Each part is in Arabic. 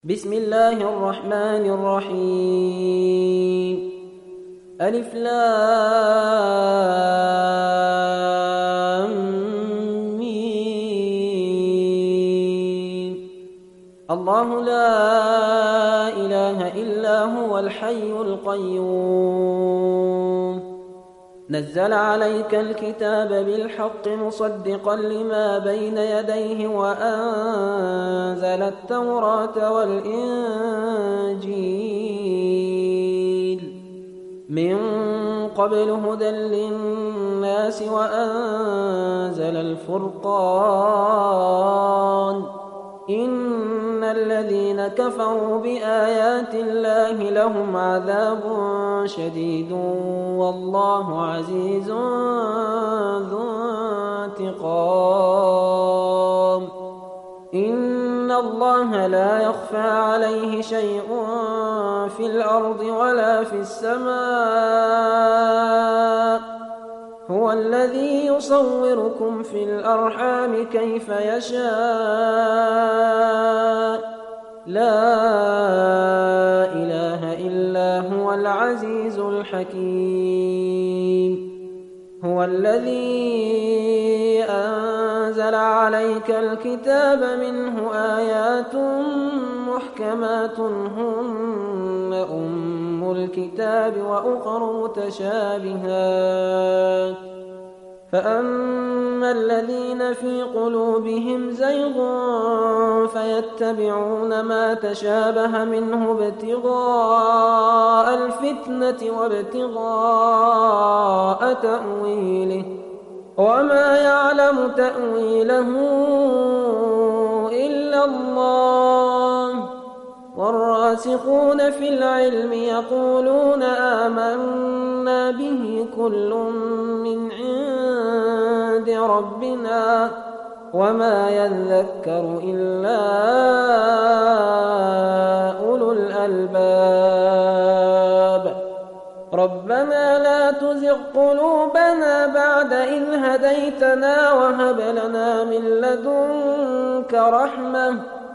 بسم الله الرحمن الرحيم. ألف لام ميم. الله لا إله إلا هو الحي القيوم. نزل عليك الكتاب بالحق مصدقا لما بين يديه وأنزل التوراة والإنجيل من قبل هدى للناس وأنزل الفرقان. إن الذين كفروا بآيات الله لهم عذاب شديد والله عزيز ذو انتقام. إن الله لا يخفى عليه شيء في الأرض ولا في السماء. هو الذي يصوركم في الأرحام كيف يشاء. لا إله إلا هو العزيز الحكيم. هو الذي أنزل عليك الكتاب منه آيات محكمات هن أم الكتاب وأخر متشابهات. فأما الذين في قلوبهم زيغ فيتبعون ما تشابه منه ابتغاء الفتنة وابتغاء تأويله وما يعلم تأويله إلا الله. والراسخون في العلم يقولون آمنا به كل من عند ربنا وما يذكر إلا أولو الألباب. ربنا لا تزغ قلوبنا بعد إذ هديتنا وهب لنا من لدنك رحمة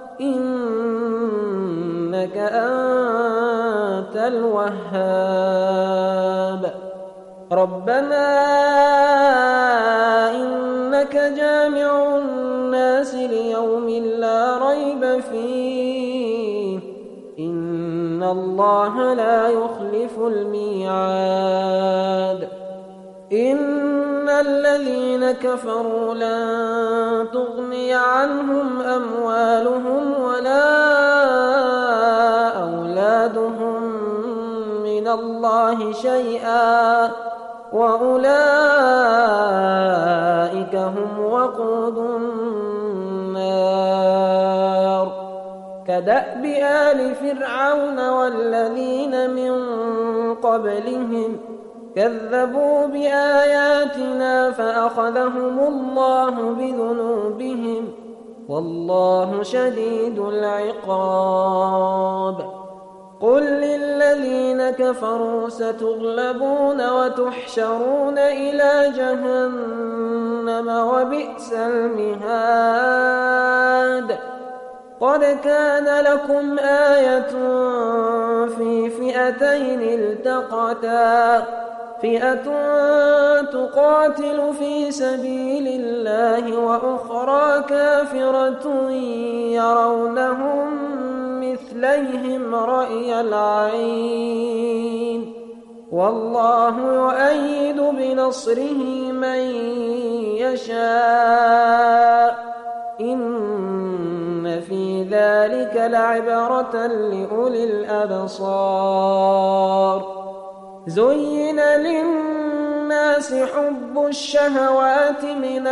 إنك أنت الوهاب. ربنا إنك جامع الناس ليوم لا ريب فيه إن الله لا يخلف الميعاد. إن الذين كفروا لن تغني عنهم أموالهم ولا أولادهم من الله شيئا وأولئك هم وقود النار. كدأب آل فرعون والذين من قبلهم كذبوا بآياتنا فأخذهم الله بذنوبهم والله شديد العقاب. قل للذين كفروا ستغلبون وتحشرون إلى جهنم وبئس المهاد. قد كان لكم آية في فئتين التقتا فئة تقاتل في سبيل الله وأخرى كافرة يرونهم مثليهم رأي العين والله يؤيد بنصره من يشاء. إن في ذلك لعبرة لأولي الأبصار. زين للناس حب الشهوات من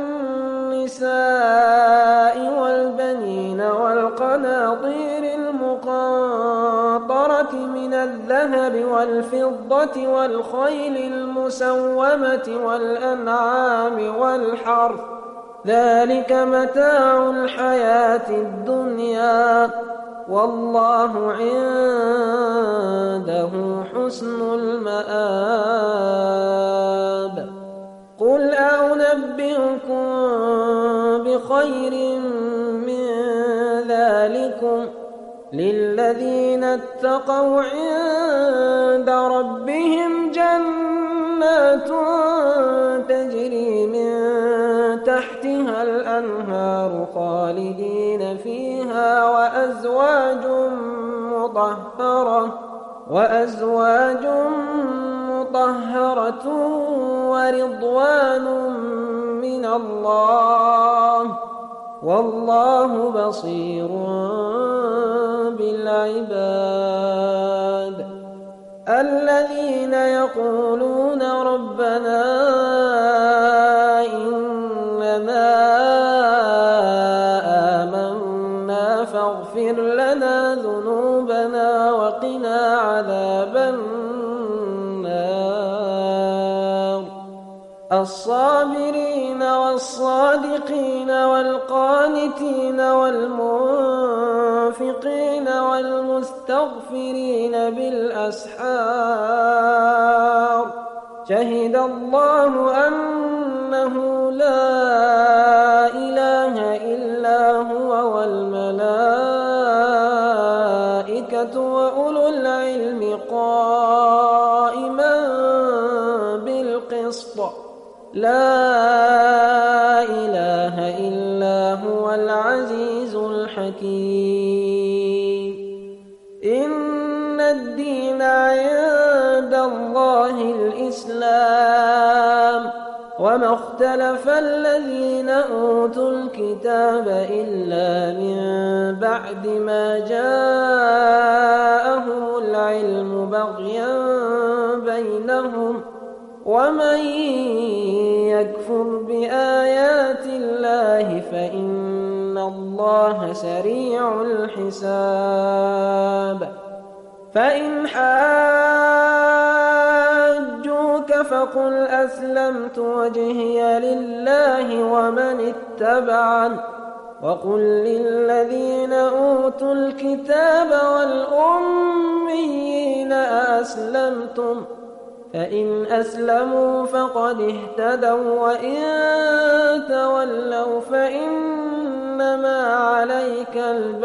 النساء والبنين والقناطير المقنطرة من الذهب والفضة والخيل المسومة والأنعام والحرث ذلك متاع الحياة الدنيا والله عنده حسن المآب. قل أنبئكم بخير من ذلكم للذين اتقوا عند ربهم جنات تجري من تحتها الأنهار خالدين فيها وأزواج مطهرة ورضوان من الله والله بصير بالعباد. الذين يقولون ربنا إننا آمنا فاغفر لنا ذنوبنا وقنا عذاب النار. الصابرين والصادقين والقانتين والمنفقين والمستغفرين بالأسحار. شهد الله أنه لا إله إلا هو والملائكة وأولو العلم قائما بالقسط. لا إله إلا هو العزيز الحكيم. إن الدين عند الله الإسلام وما اختلف الذين أوتوا الكتاب إلا من بعد ما جاءهم العلم بغيا بينهم ومن يكفر بآيات الله فإن الله سريع الحساب. فإن حاجوك فقل أسلمت وجهي لله ومن اتبعن وقل للذين أوتوا الكتاب والأميين أأسلمتم فإن أسلموا فقد اهتدوا وإن تولوا فإنما عليك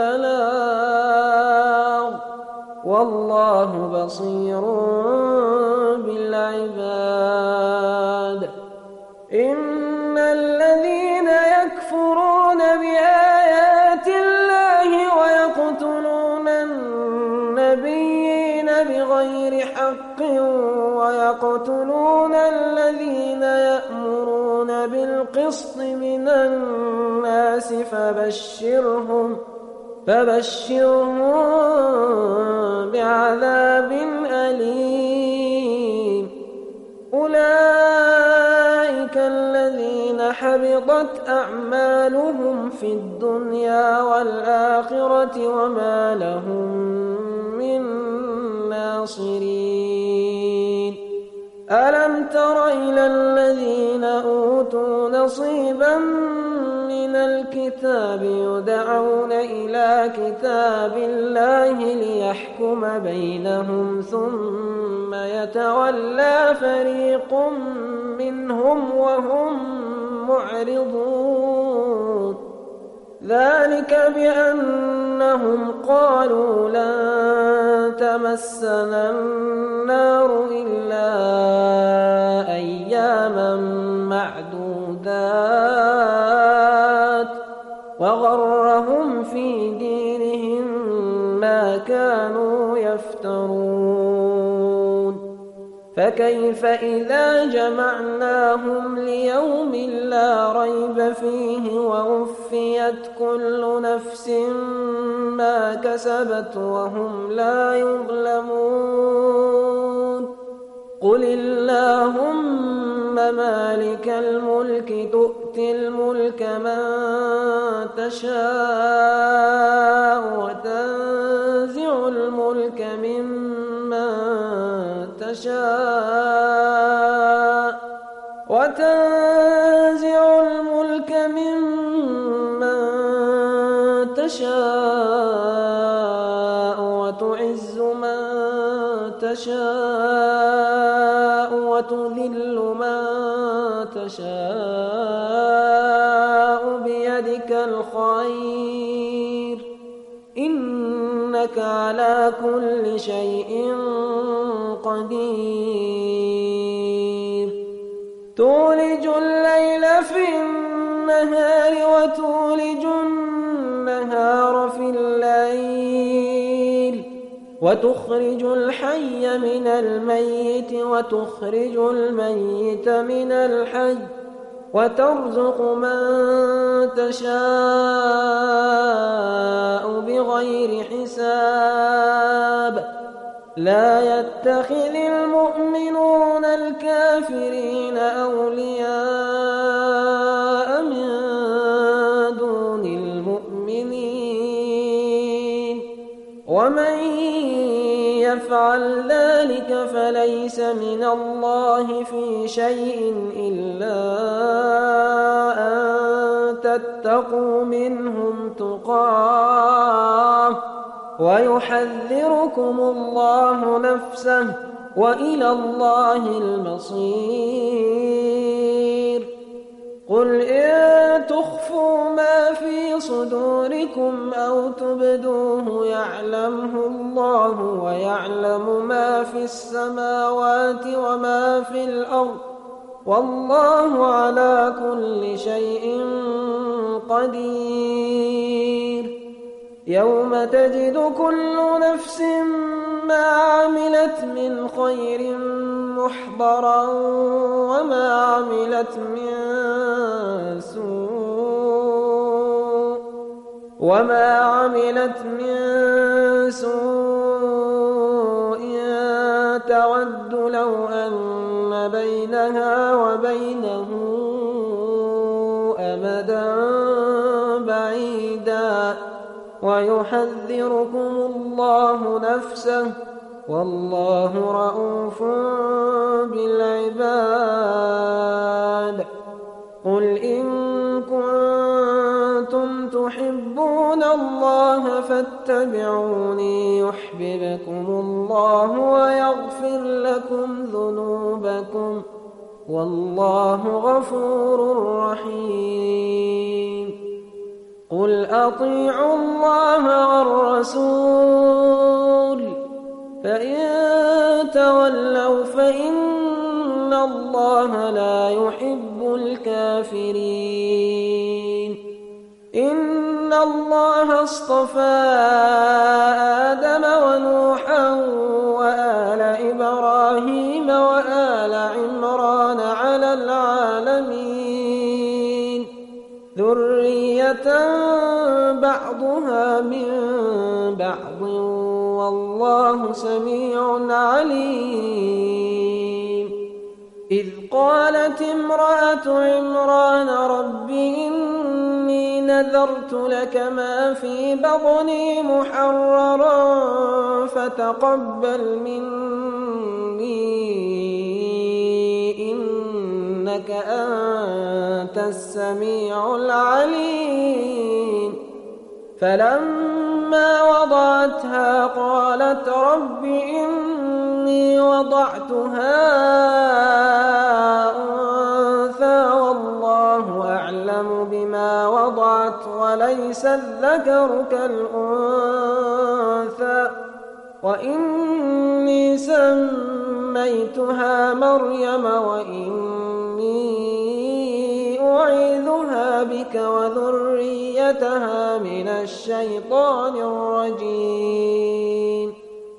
البلاغ والله بصير بالعباد. إن الذين يكفرون بآيات الله ويقتلون النبيين بغير حق ويقتلون الذين يأمرون بالقسط من الناس فبشرهم بعذاب أليم. أولئك الذين حبطت أعمالهم في الدنيا والآخرة وما لهم من ناصرين. ألم تر إلى الذين أوتوا نصيبا من الكتاب يدعون إلى كتاب الله ليحكم بينهم ثم يتولى فريق منهم وهم معرضون. ذلك بأنهم قالوا لن تمسنا النار إلا أياما معدودات وغرهم في دينهم ما كانوا يفترون. فكيف إذا جمعناهم ليوم لا ريب فيه ووفيت كل نفس ما كسبت وهم لا يظلمون. قل اللهم مالك الملك تؤتي الملك من تشاء وتنزع الملك ممن تشاء وتعز من تشاء وتذل من تشاء بيدك الخير إنك إنك على كل شيء قدير تولج الليل في النهار وتولج النهار في الليل وتخرج الحي من الميت وتخرج الميت من الحي وترزق من تشاء بغير حساب لا يتخذ المؤمنون الكافرين أولياء من دون المؤمنين ومن يفعل ذلك فليس من الله في شيء إلا أن تتقوا منهم تقاه ويحذركم الله نفسه وإلى الله المصير قل إن تخفوا ما في صدوركم أو تبدوه يعلمه الله ويعلم ما في السماوات وما في الأرض والله على كل شيء قدير يوم تجد كل نفس ما عملت من خير محضرا وما عملت من سوء تود لو أن بينها وبينه أمدا بعيدا ويحذركم الله نفسه والله رءوف بالعباد قل إن كنتم تحبون الله فاتبعوني يحببكم الله ويغفر لكم ذنوبكم والله غفور رحيم قل أطيعوا الله والرسول فإن تولوا فإن الله لا يحب الكافرين إن الله اصطفى آدم ونوحا وآل إبراهيم وآل عمران على العالمين ذرية بعضها من بعض والله سميع عليم إذ قالت امرأة عمران رب إني نذرت لك ما في بطني محررا فتقبل مني إنك أنت السميع العليم فلما وضعتها قالت رب إني وضعتها أنثى والله أعلم بما وضعت وليس الذكر كالأنثى وإني سميتها مريم وإني أعيذها بك وذريتها من الشيطان الرجيم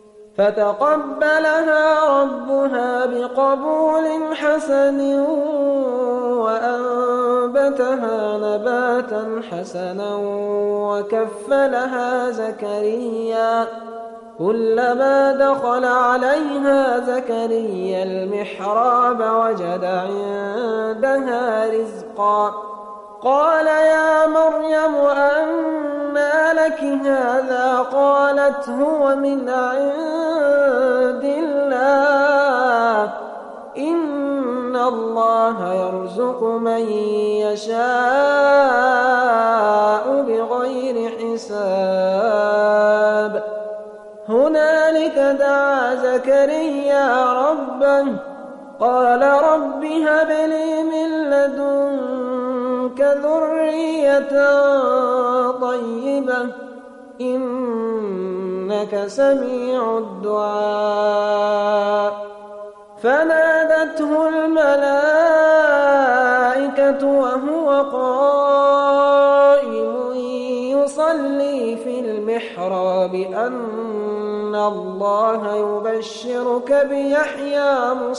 فتقبلها ربها بقبول حسن وأنبتها نباتا حسنا وكفلها زكريا كلما دخل عليها زكريا المحراب وجد عندها رزقا قال يا مريم أنى لك هذا قالت هو من عند الله إن الله يرزق من يشاء بغير حساب هنالك دعا زكريا ربه قال رب هب لي من لدنك ذرية طيبة إنك سميع الدعاء. فنادته الملائكة وهو قائم يصلي في المحراب أن الله يبشرك بيحيى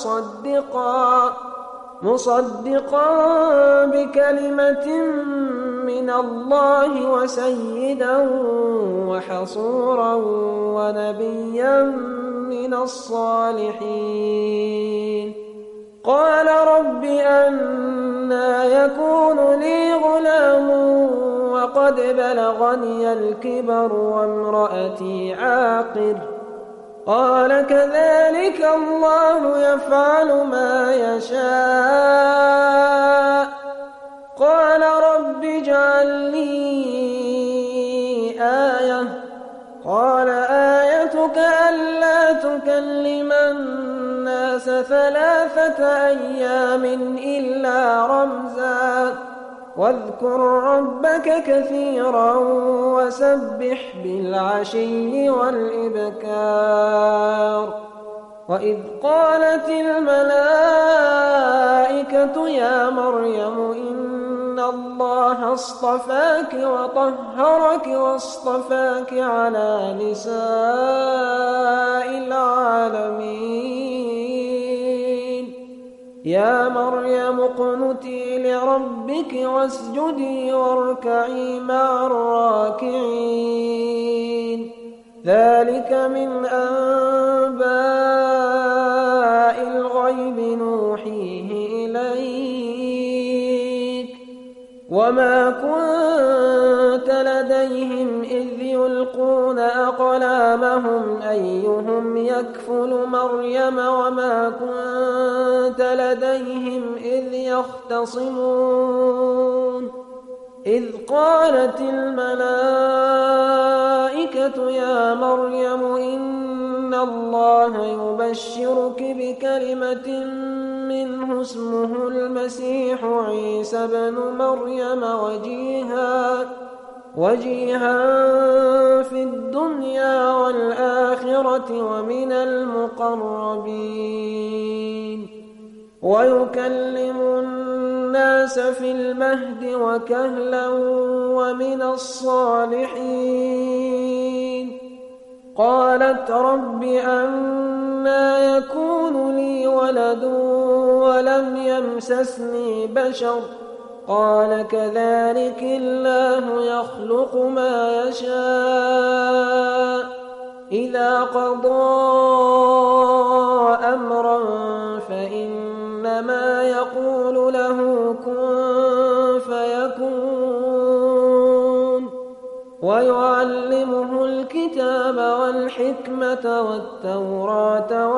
مصدقا بكلمة من الله وسيدا وحصورا ونبيا من الصالحين. قال رب أنى يكون لي غلام وقد بلغني الكبر وامرأتي عاقر. قال كذلك الله يفعل ما يشاء. قال رب اجعل لي آية. قال آيتك ألا تكلم الناس 3 أيام إلا رمزا واذكر ربك كثيرا وسبح بالعشي والإبكار. وإذ قالت الملائكة يا مريم إن الله اصطفاك وطهرك واصطفاك على نساء العالمين. يا مريم اقنتي لربك واسجدي واركعي مع الراكعين. ذلك من أنباء الغيب نوحيه إليك وما كنت لديهم إذ يلقون أقلامهم أيهم يكفل مريم وما كنت لديهم إذ يختصمون. إذ قالت الملائكة يا مريم إن الله يبشرك بكلمة منه اسمه المسيح عيسى بن مريم وجيها في الدنيا والآخرة ومن المقربين ويكلم الناس في المهد وكهلا ومن الصالحين. قالت رب أنى يكون لي ولد ولم يمسسني بشر. قال كذلك الله يخلق ما يشاء إذا قضى أمرا فإنما يقول له كن فيكون. ويعلمه الكتاب والحكمة والتوراة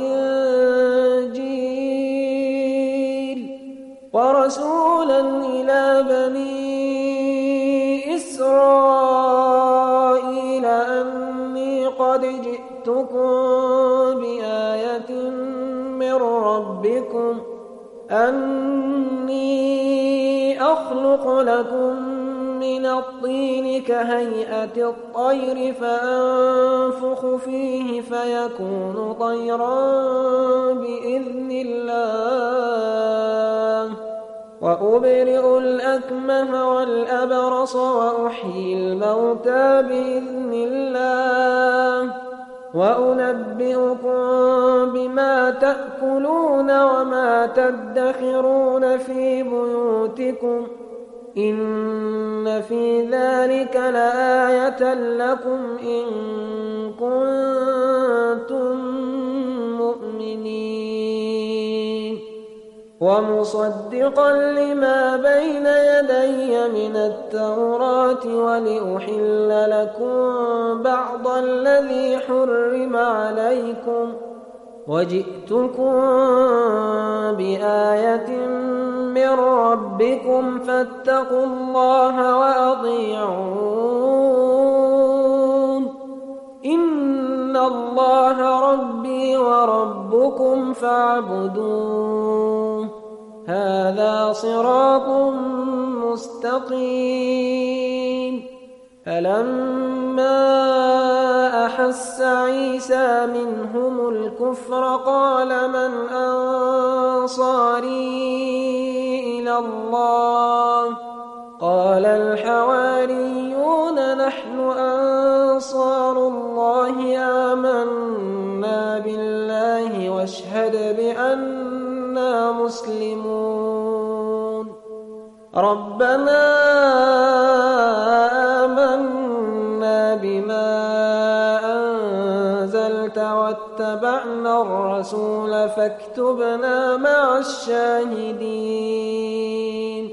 والإنجيل ورسولا إلى بني إسرائيل أني قد جئتكم بآية من ربكم أني أخلق لكم من الطين كهيئة الطير فأنفخ فيه فيكون طيرا بإذن الله وأبرئ الأكمه والأبرص وأحيي الموتى بإذن الله وأنبئكم بما تأكلون وما تدخرون في بيوتكم إن في ذلك لآية لكم إن كنتم مؤمنين. ومصدقا لما بين يدي من التوراة ولأحل لكم بعض الذي حرم عليكم وجئتكم بآية من ربكم فاتقوا الله وأطيعون إن الله ربي وربكم فاعبدوه هذا صراط مستقيم. فلما أحس عيسى منهم الكفر قال من أنصاري إلى الله قال الحواريون نحن أنصار الله آمنا بالله واشهد بأننا مسلمون ربنا آمنا بما أنزلت واتبعنا الرسول فاكتبنا مع الشاهدين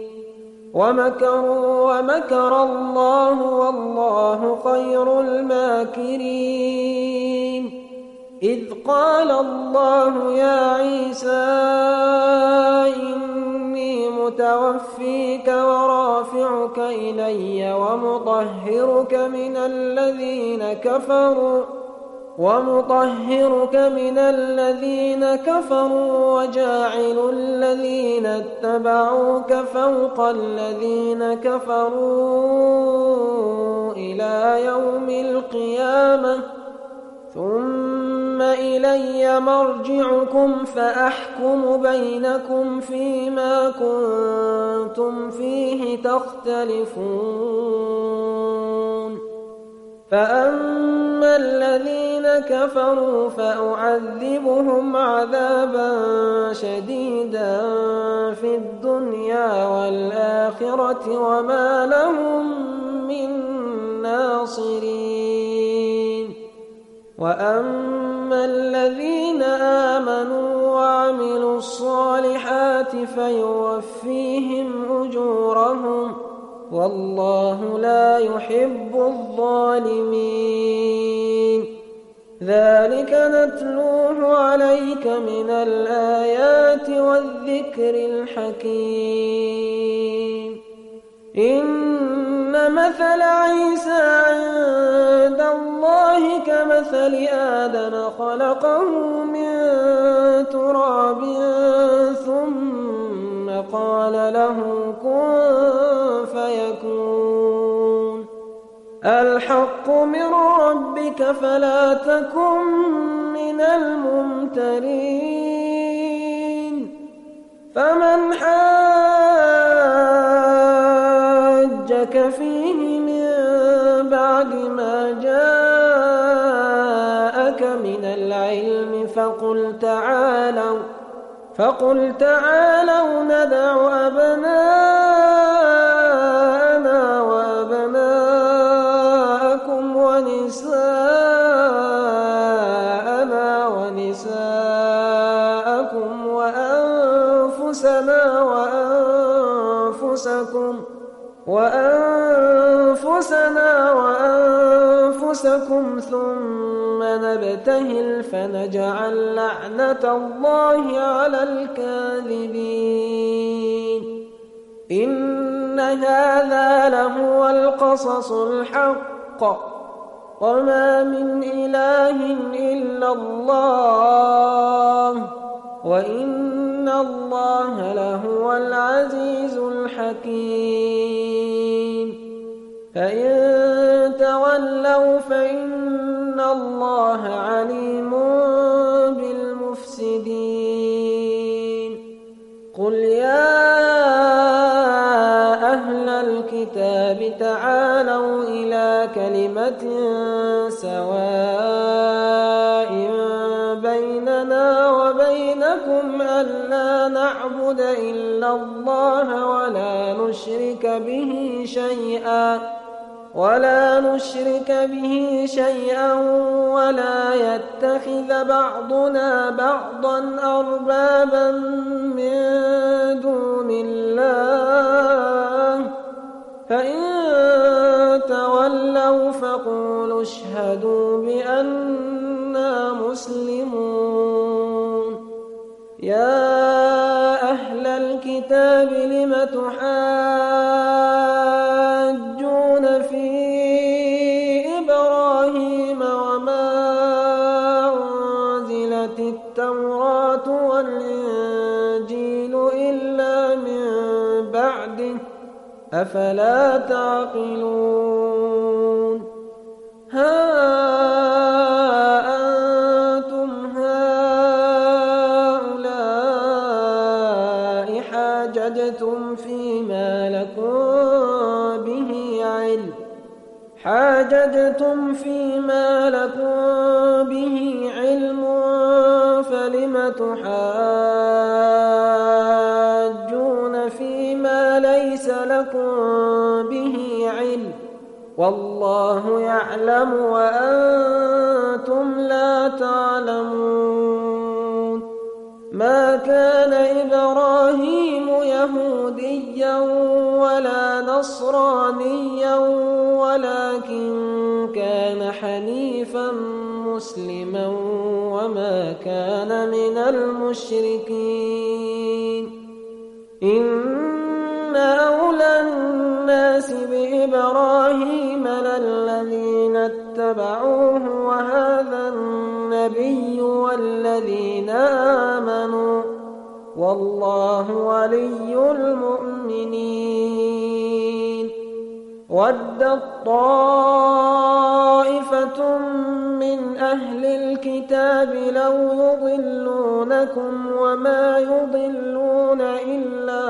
ومكر الله والله خير الماكرين إذ قال الله يا عيسى إني متوفيك ورافعك إلي ومطهرك من الذين كفروا وجاعل الذين اتبعوك فوق الذين كفروا إلى يوم القيامة ثم إلي مرجعكم فأحكم بينكم فيما كنتم فيه تختلفون فأما الذين كفروا فأعذبهم عذابا شديدا في الدنيا والآخرة وما لهم من ناصرين وأما الذين آمنوا وعملوا الصالحات فيوفيهم أجورهم والله لا يحب الظالمين ذلك نتلوه عليك من الآيات والذكر الحكيم إن مثل عيسى عند الله كمثل آدم خلقه من تراب ثم قال له كن فيكون الحق من ربك فلا تكن من الممترين فمن حاجك فيه من بعد ما جاءك من العلم فقل تعالوا ندع أبناءنا وأبناءكم ونساءنا ونساءكم وأنفسنا وأنفسكم ثم نبتهل فنجعل لعنة الله على الكاذبين إن هذا لهو القصص الحق وما من إله إلا الله وإن الله لهو العزيز الحكيم فإن تولوا فإن الله عليم بالمفسدين قل يا أهل الكتاب تعالوا إلى كلمة سواء بيننا وبينكم ألا نعبد إلا الله ولا نشرك به شيئا ولا يتخذ بعضنا بعضا أربابا من دون الله فإن تولوا فقولوا اشهدوا بأننا مسلمون يا أهل الكتاب لم تحاجون في إبراهيم وما أنزلت التوراة والإنجيل إلا من بعده أفلا تعقلون حاججتم فيما لكم به علم فلم تحاجون فيما ليس لكم به علم والله يعلم وأنتم لا تعلمون ما كان إبراهيم يهوديا ولا نصرانيا ولكن كان حنيفا مسلما وما كان من المشركين إن أولى الناس بإبراهيم للذين اتبعوه وهذا النبي والذين آمنوا والله ولي المؤمنين ودت طائفة من أهل الكتاب لو يضلونكم وما يضلون إلا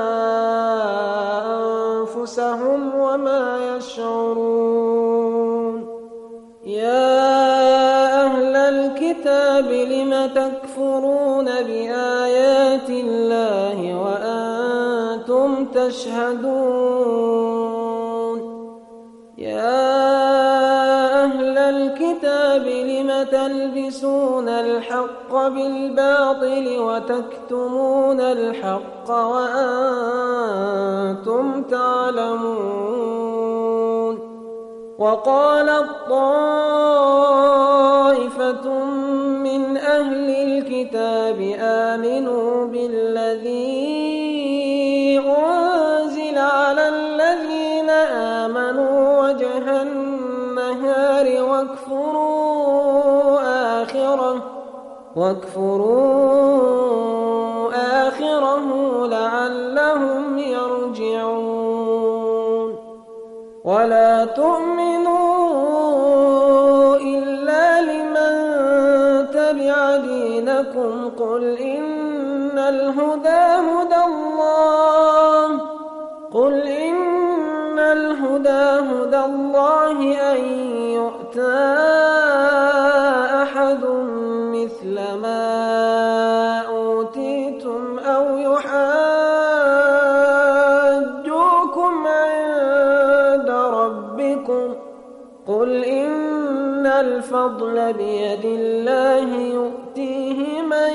أنفسهم وما يشعرون يا أهل الكتاب لم تكفرون بآيات الله وأنتم تشهدون يا أهل الكتاب لم تلبسون الحق بالباطل وتكتمون الحق وأنتم تعلمون وقالت طائفة من أهل الكتاب آمنوا بالذي أنزل على الذين آمنوا وجه النهار واكفروا آخره لعلهم يرجعون ولا تؤمنوا إلا لمن تبع دينكم قل إن الهدى هدى الله أن يؤتى أحد مثل ما أوتيتم أو يحاجوكم عند ربكم قل إن الفضل بيد الله يؤتيه من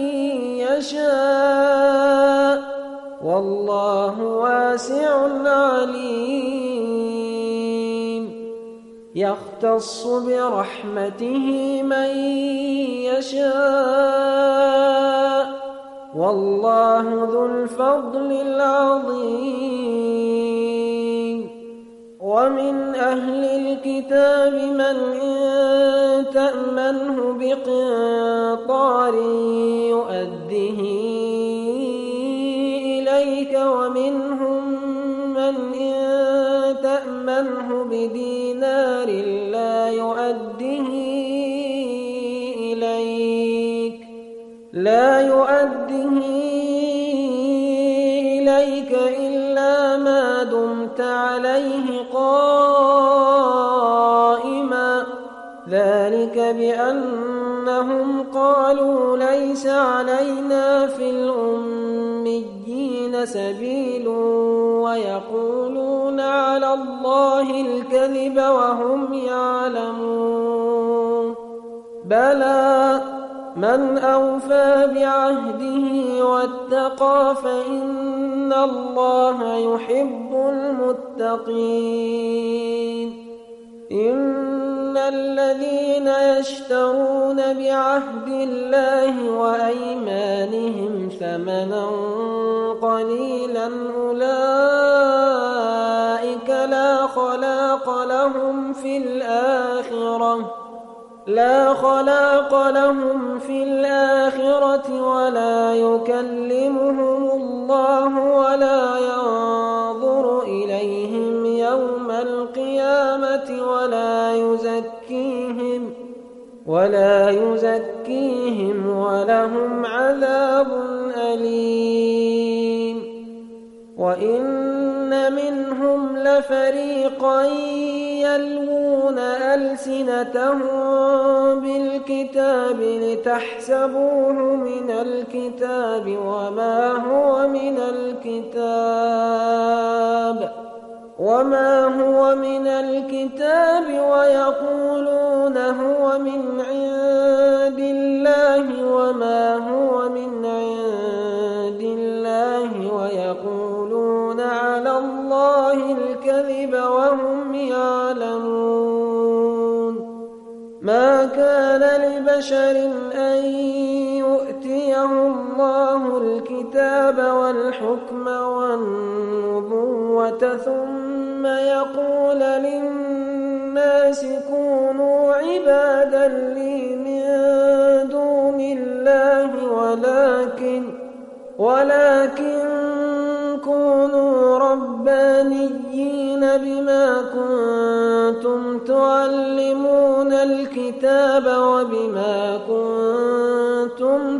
يشاء والله واسع عليم يختص برحمته من يشاء والله ذو الفضل العظيم ومن أهل الكتاب من إن تأمنه بقنطار يؤده إليك ومنهم من إن تأمنه بدينار لا يؤده إليك إلا ما دمت عليه قائما ذلك بأنهم قالوا ليس علينا في الأميين سبيل ويقولون على الله الكذب وهم يعلمون بلى من أوفى بعهده واتقى فإن الله يحب المتقين إن الذين يشترون بعهد الله وأيمانهم ثمنا قليلا أولئك لا خلاق لهم في الآخرة ولا يكلمهم الله ولا ينظر إليهم يوم القيامة ولا يزكيهم ولهم عذاب أليم وإن إن منهم لفريقا يلوون ألسنتهم بالكتاب لتحسبوه من الكتاب وما هو من الكتاب ويقولون هو من عند الله وما هو من عند الله ويقولون على الله الكذب وهم يعلمون. ما كان لبشر أن يؤتيه الله الكتاب والحكم والنبوة ثم يقول للناس كونوا عبادا لي من دون الله ولكن كونوا ربانيين بما كنتم تعلمون الكتاب وبما كنتم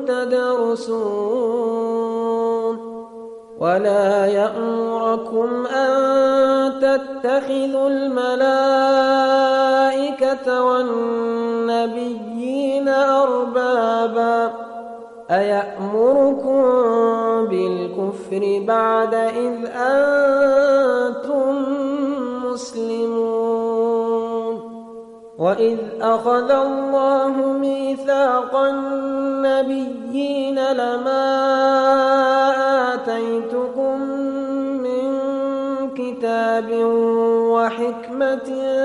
تدرسون. ولا يأمركم أن تتخذوا الملائكة والنبيين أربابا أيأمركم بالكفر بعد إذ أنتم مسلمون. وإذ أخذ الله ميثاق النبيين لما آتيتكم من كتاب وحكمة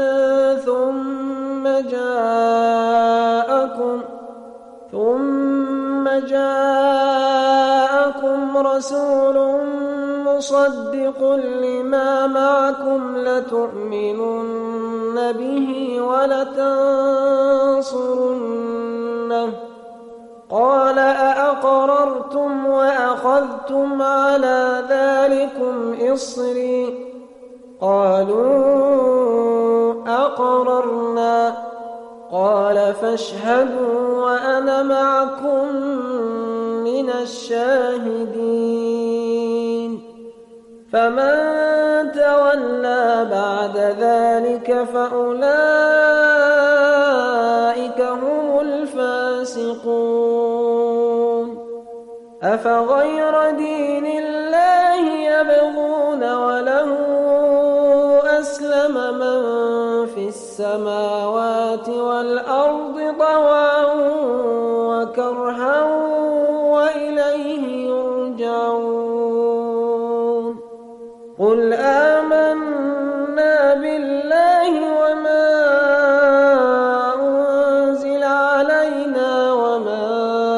ثم جاءكم رسول مصدق لما معكم لتؤمنن به ولتنصرنه قال أأقررتم وأخذتم على ذلكم إصري قالوا أقررنا قال فاشهدوا وأنا معكم من الشاهدين. فمن تولى بعد ذلك فأولئك هم الفاسقون. أفغير دين الله يبغون وله أسلم من في السماوات والأرض طوعا وكرها وإليه يرجعون. قل آمنا بالله وما أنزل علينا وما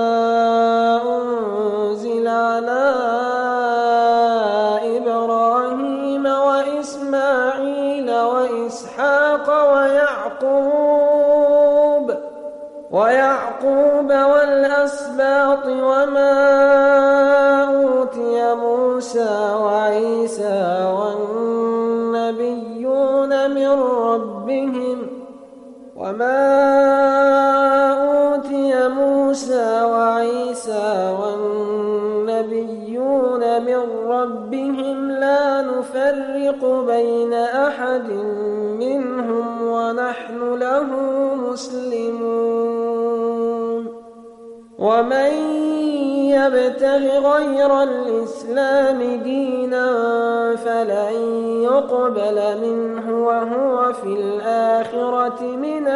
أنزل على إبراهيم وإسماعيل وإسحاق ويعقوب والأسباط وما أوتي موسى وعيسى والنبيون من ربهم لا نفرق بين أحد منهم ونحن له مسلمون. ومن يبتغ غير الإسلام دينا فلن يقبل منه وهو في الآخرة من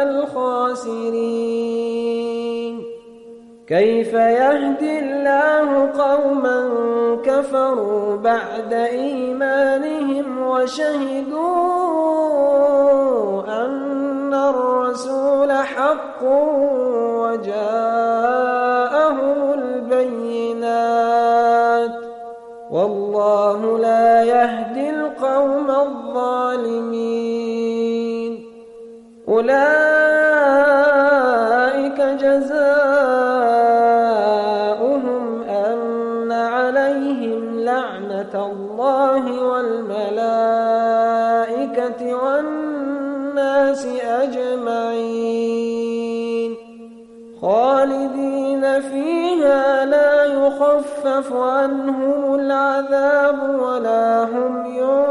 الخاسرين. كيف يهدي الله قوما كفروا بعد إيمانهم وشهدوا أن الرسول حق وجاءهم البينات والله لا يهدي القوم الظالمين. أولئك جزاؤهم أن عليهم لعنة الله والملائكة والناس أجمعين خالدين فيها لا يخفف عنهم العذاب ولا هم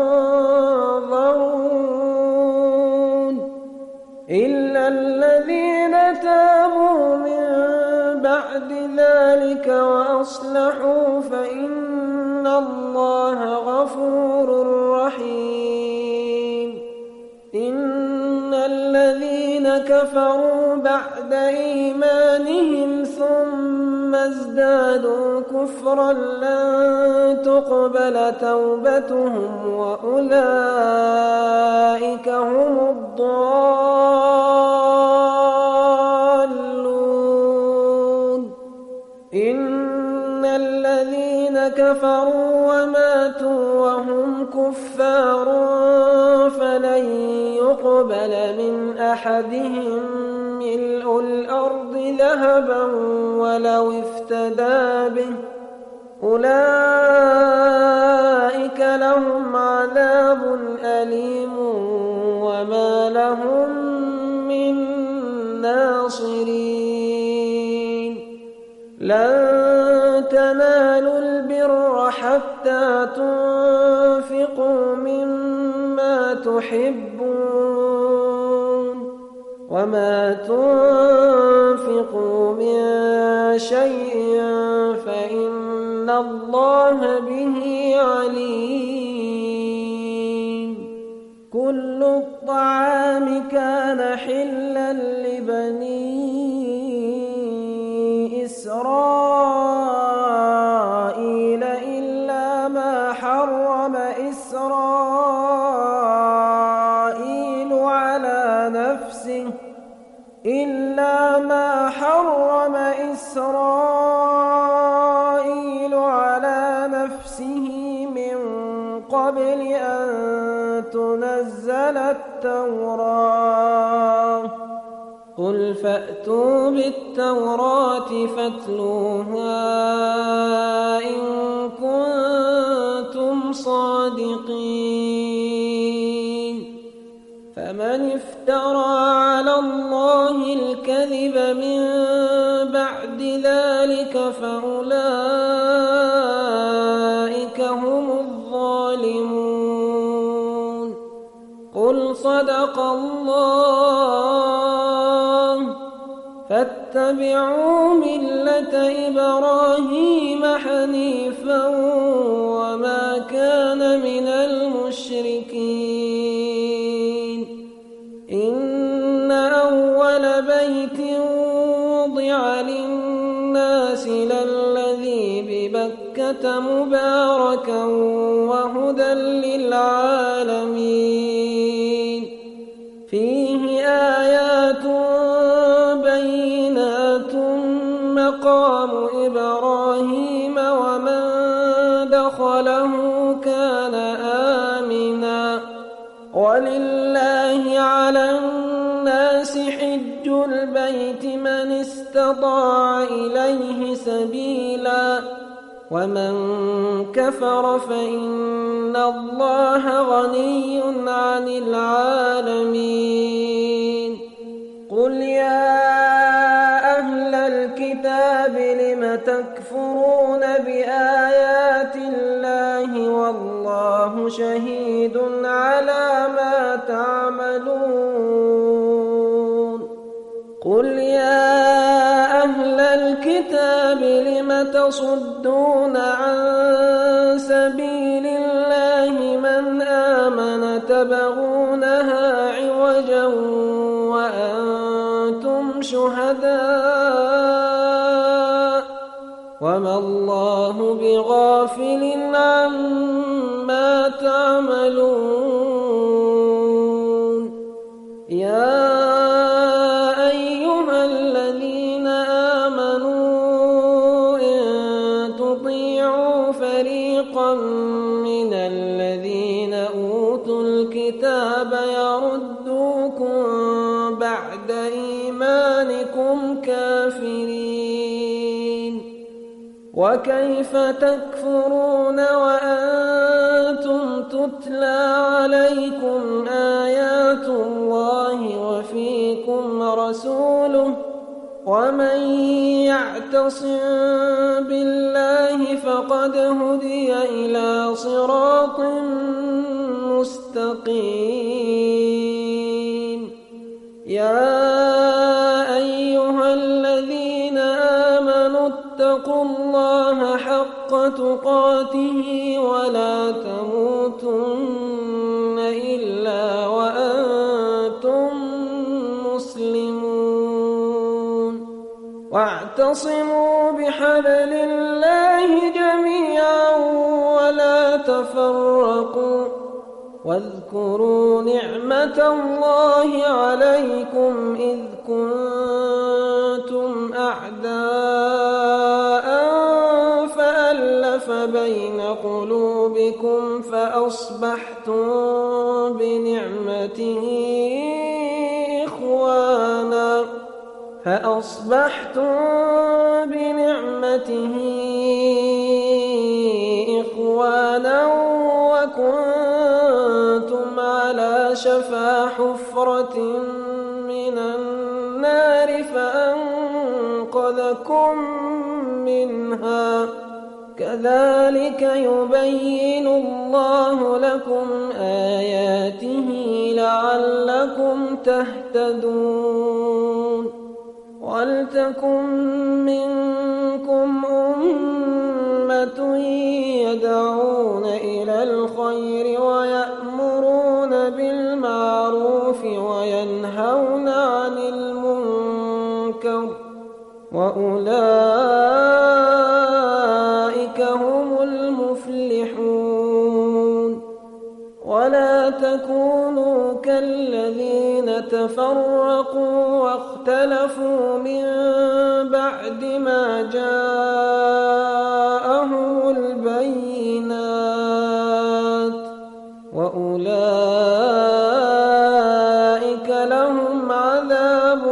ينظرون إلا الذين تابوا من بعد ذلك وأصلحوا فإن الله غفور رحيم إن الذين كفروا بعد إيمانهم ثم ازدادوا كفرا لن تقبل توبتهم وأولئك هم الضالون إن الذين كفروا وماتوا وهم كفار فلن يقبل من أحدهم ملء الأرض ذهبا ولو افتدى به أولئك لهم عذاب أليم وما لهم من ناصرين لن تنالوا البر حتى تنفقوا مما تحبون وما تنفقوا من شيء فإن الله به عليم كل الطعام كان حلا لبني إسرائيل إلا ما حرم إسرائيل على نفسه من قبل أن تنزل التوراة قل فأتوا بالتوراة فاتلوها إن كنتم صادقين فمن افترى على الله الكذب من بعد ذلك فأولئك هم الظالمون قل صدق الله فاتبعوا ملة إبراهيم حنيفا وما كان من المشركين إن أول بيت وضع للناس للذي ببكة مباركا وهدى للعالمين فيه آيات بينات مقام إبراهيم ومن دخله كان آمنا ولله على الناس حج البيت من استطاع إليه سبيلا ومن كفر فإن الله غني عن العالمين قل يا أهل الكتاب لم تكفرون بآيات الله والله شهيد على ما تعملون قل يا أهل الكتاب لم تصدون عن سبيل الله من آمن تبغونها عوجا وأنتم شهداء وما الله بغافل عما تعملون يا أيها الذين آمنوا إن تطيعوا فريقا من الذين أوتوا الكتاب يردوكم بعد إيمانكم كافرين وكيف تكفرون وأنتم تتلى عليكم آيات الله وفيكم رسوله ومن يعتصم بالله فقد هدي إلى صراط مستقيم. يا أيها الذين آمنوا اتقوا الله حق تقاته ولا تموتن إلا وأنتم مسلمون. واعتصموا بحبل الله جميعا ولا تفرقوا. واذكروا نعمة الله عليكم إذ كنتم أعداء فألف بين قلوبكم فأصبحتم بنعمته إخوانا وكنتم على شفا حفرة من النار فأنقذكم منها. كذلك يبين الله لكم آياته لعلكم تهتدون. ولتكن منكم أمة يدعون إلى الخير ويأمرون بالمعروف وينهون عن المنكر وأولئك هم المفلحون. ولا تكونوا كالذين تفرقوا واختلفوا من بعد ما جاءهم البينات وأولئك لهم عذاب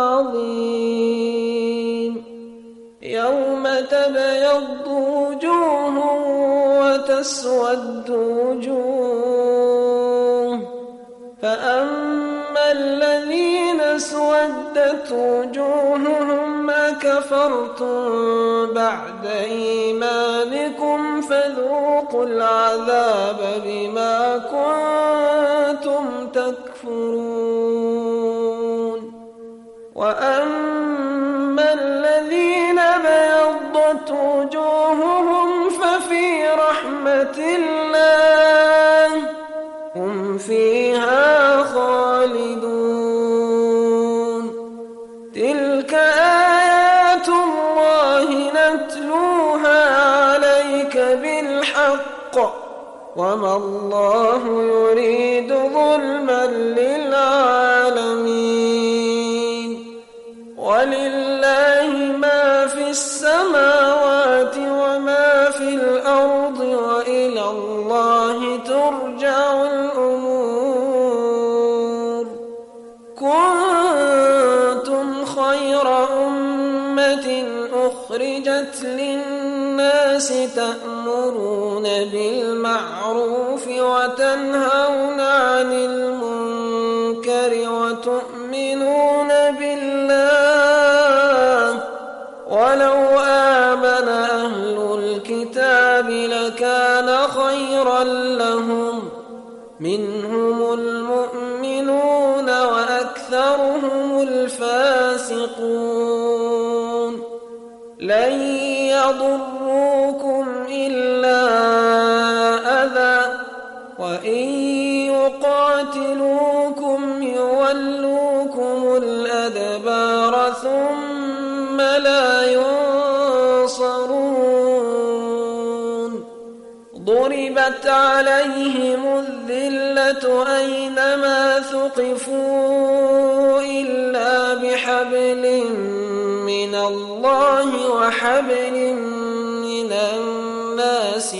عظيم. يوم تبيض وجوه وتسود وجوه، فأما الذين اسودت وجوههم أكفرتم بعد إيمانكم فذوقوا العذاب بما كنتم تكفرون. وأما الذين ابيضت وجوههم ففي رحمة الله هم فيها خالدون. تلك آيات الله نتلوها عليك بالحق وما الله يريد ظلما للعالمين. ولله ما في السماوات وما في الأرض وإلى الله ترجع الأمور. كنتم خير أمة أخرجت للناس تأمرون بالمعروف وتنهون عن المنكر وتؤمنون بالله. ولو آمن أهل الكتاب لكان خيرا لهم، منهم المؤمنون وأكثرهم الفاسقون. لن يضروكم إلا أذى وإن يقاتلوكم يولوكم الأدبار ثم لا ينصرون. ضربت عليهم الذلة أينما ثقفوا إلا بحبل من الله وحبل من الناس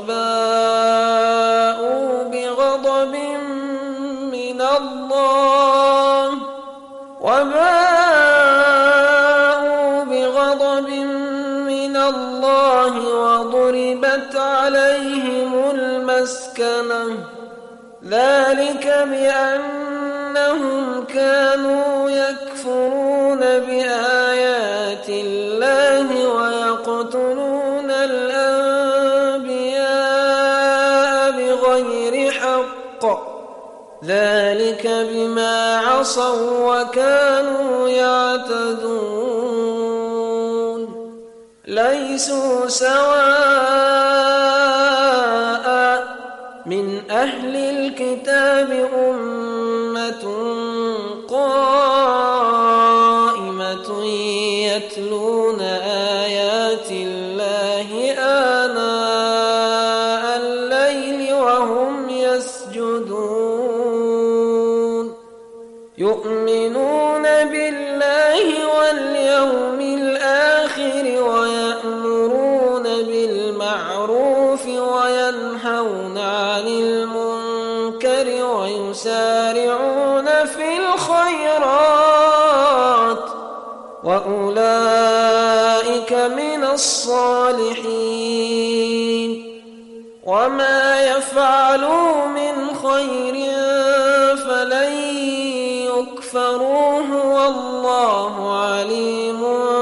وباءوا بغضب من الله وضربت عليهم المسكنة. ذلك بأن إنهم كانوا يكفرون بآيات الله ويقتلون الأنبياء بغير حق ذلك بما عصوا وكانوا يعتدون ليسوا سواء من أهل الكتاب أمة قائمة يتلون آيات الله آناء الليل وهم يسجدون يؤمنون بالله واليوم الآخر ويأمرون بالمعروف وينهون عن المنكر ويسارعون في الخيرات وأولئك من الصالحين وما يفعلوا من خير فلن يكفروه والله عليم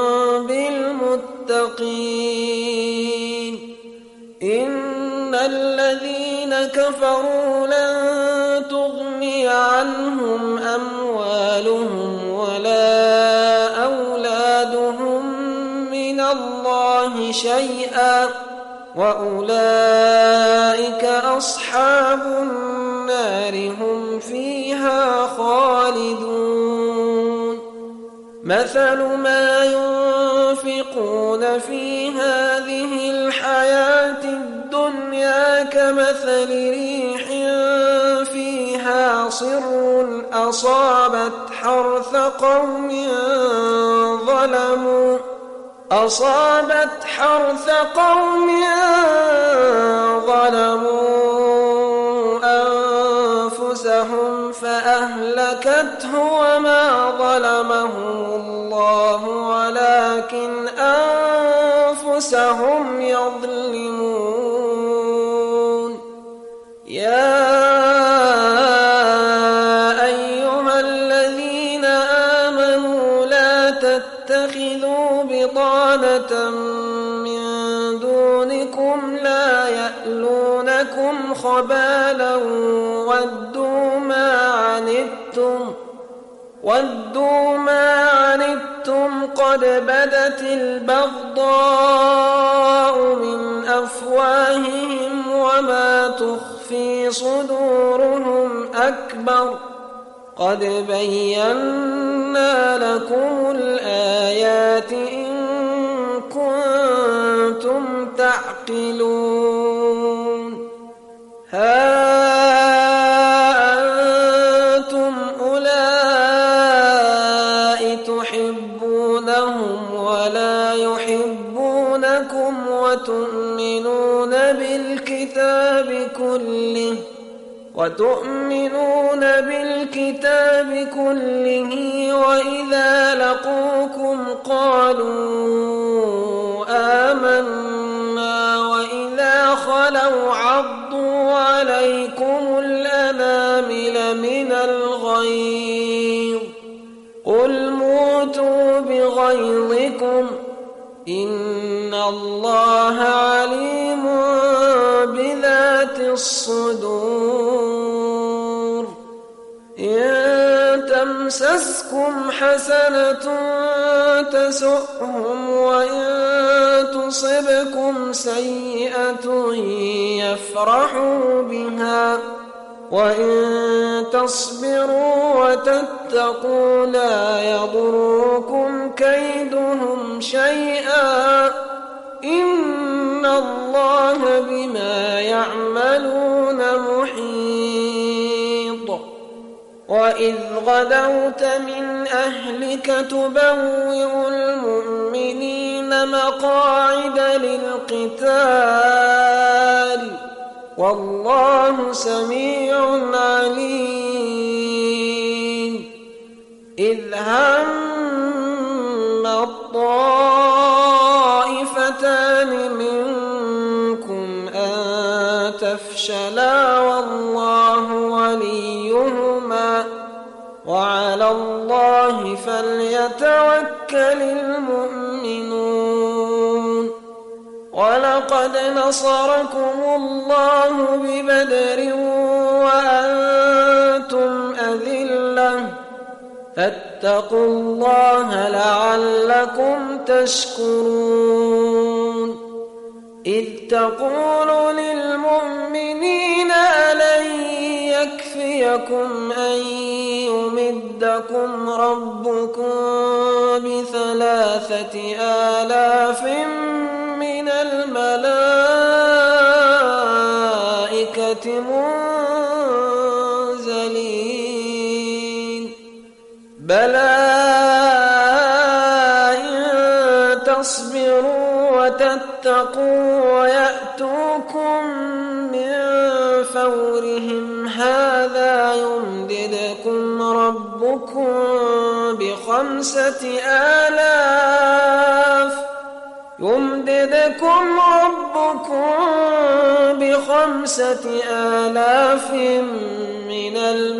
بالمتقين إن الذين كفروا لن تغني عنهم أموالهم ولا أولادهم من الله شيئا وأولئك أصحاب النار هم فيها خالدون مثل ما ينفقون في هذه الحياة الدنيا كمثل ريح فيها صر أصابت حرث قوم ظلموا أنفسهم فأهلكته وما ظلمهم الله ولكن أنفسهم يظلمون يا أيها الذين آمنوا لا تتخذوا بطانة من دونكم لا يألونكم خبالا ودوا ما عنتم قد بدت البغضاء من أفواههم وما تخفي صدورهم أكبر قد بينا لكم الآيات إن كنتم تعقلون ها أنتم أولئك تحبونهم ولا يحبونكم وتؤمنون بالكتاب كله وإذا لقوكم قالوا آمنا وإذا خلوا عضوا عليكم الأنامل من الغيظ قل موتوا بغيظكم إن الله عليم بذات الصدور إن تمسسكم حسنة تسؤهم وإن تصبكم سيئة يفرحوا بها وإن تصبروا وتتقوا لا يضركم كيدهم شيئا إن الله بما يعملون محيط وإذ غدوت من أهلك تبوئ المؤمنين مقاعد للقتال والله سميع عليم إذ هم الطائفتان منكم أن تفشلا والله وليهما فليتوكل المؤمنون ولقد نصركم الله ببدر وأنتم أذلة فاتقوا الله لعلكم تشكرون إذ تقول للمؤمنين ألن يكفيكم أن يمدكم ربكم ب3,000 من الملائكة منزلين بلى إن تصبروا وتتقوا ويأتوكم من فورهم هذا يمددكم ربكم ب5,000 من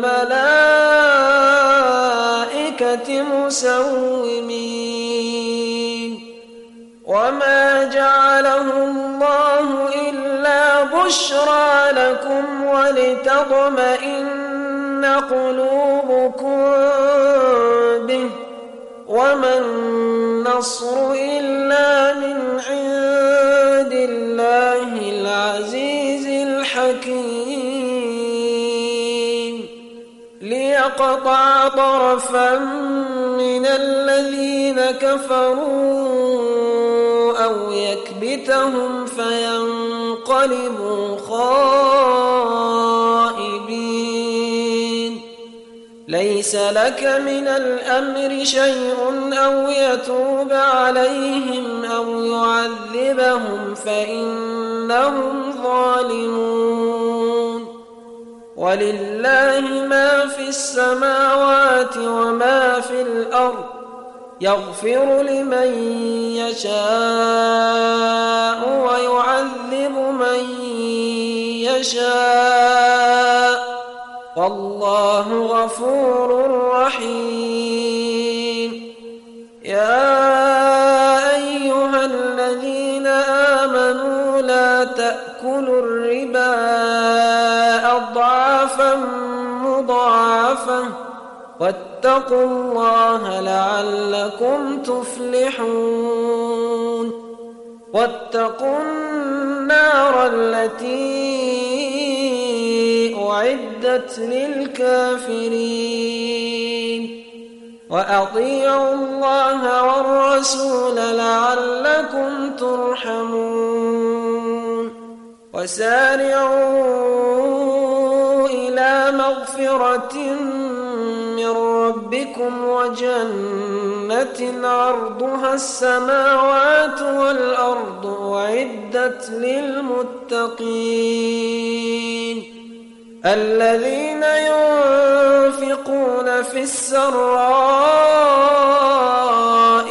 الملائكة مسومين وما جعله الله إلا بشرى لكم ولتطمئن قلوبكم به وما النصر إلا من عند الله العزيز الحكيم ليقطع طرفا من الذين كفروا أو يكبتهم فينقلبوا خائبين ليس لك من الأمر شيء أو يتوب عليهم أو يعذبهم فإنهم ظالمون ولله ما في السماوات وما في الأرض يغفر لمن يشاء ويعذب من يشاء والله غفور رحيم يا أيها الذين آمنوا لا تأكلوا الربا أضعافا مضاعفة واتقوا الله لعلكم تفلحون واتقوا النار التي أعدت للكافرين وأطيعوا الله والرسول لعلكم ترحمون وسارعوا إلى مغفرة من ربكم وجنة عرضها السماوات والأرض أعدت للمتقين الذين ينفقون في السراء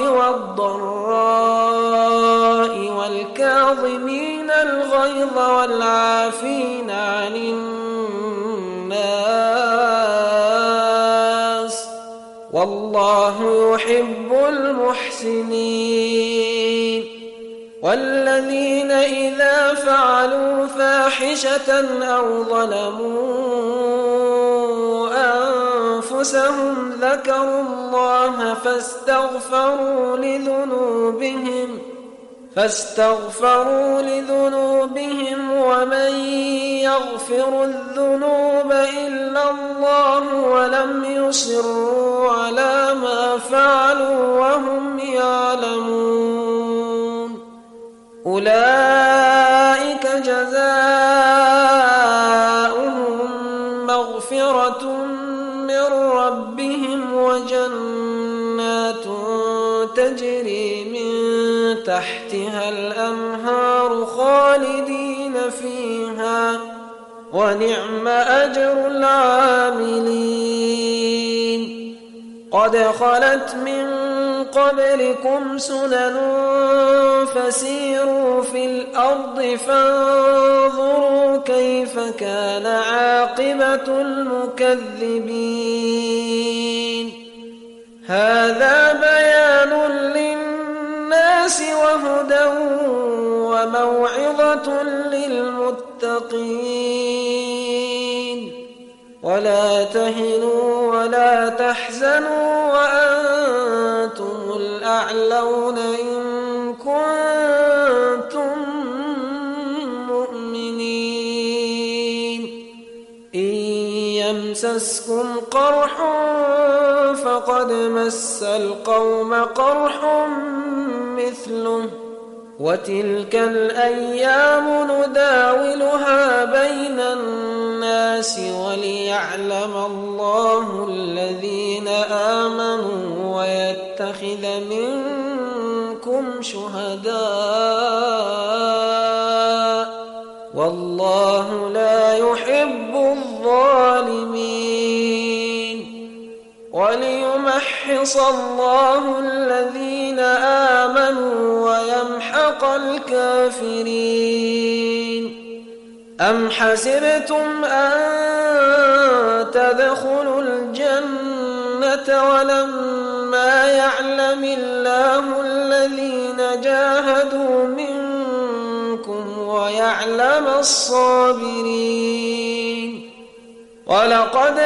والضراء والكاظمين الغيظ والعافين عن الناس والله يحب المحسنين والذين إذا فعلوا فاحشة أو ظلموا أنفسهم ذكروا الله فاستغفروا لذنوبهم ومن يغفر الذنوب إلا الله ولم يصروا على ما فعلوا وهم يعلمون أولئك جزاؤهم مغفرة من ربهم وجنات تجري من تحتها الأنهار خالدين فيها ونعم أجر العاملين قد خلت من قبلكم سنن فسيروا في الأرض فانظروا كيف كان عاقبة المكذبين هذا بيان للناس وهدى وموعظة للمتقين ولا تهنوا ولا تحزنوا وأنتم الأعلون إن كنتم مؤمنين إن يمسسكم قرح فقد مس القوم قرح مثله وتلك الأيام نداولها بين الناس وليعلم الله الذين آمنوا ويتخذ منكم شهداء والله لا يحب الظالمين وليمحص الله الذين آمنوا ويمحق الكافرين أم حسبتم أن تدخلوا الجنة ولما يعلم الله الذين جاهدوا منكم ويعلم الصابرين ولقد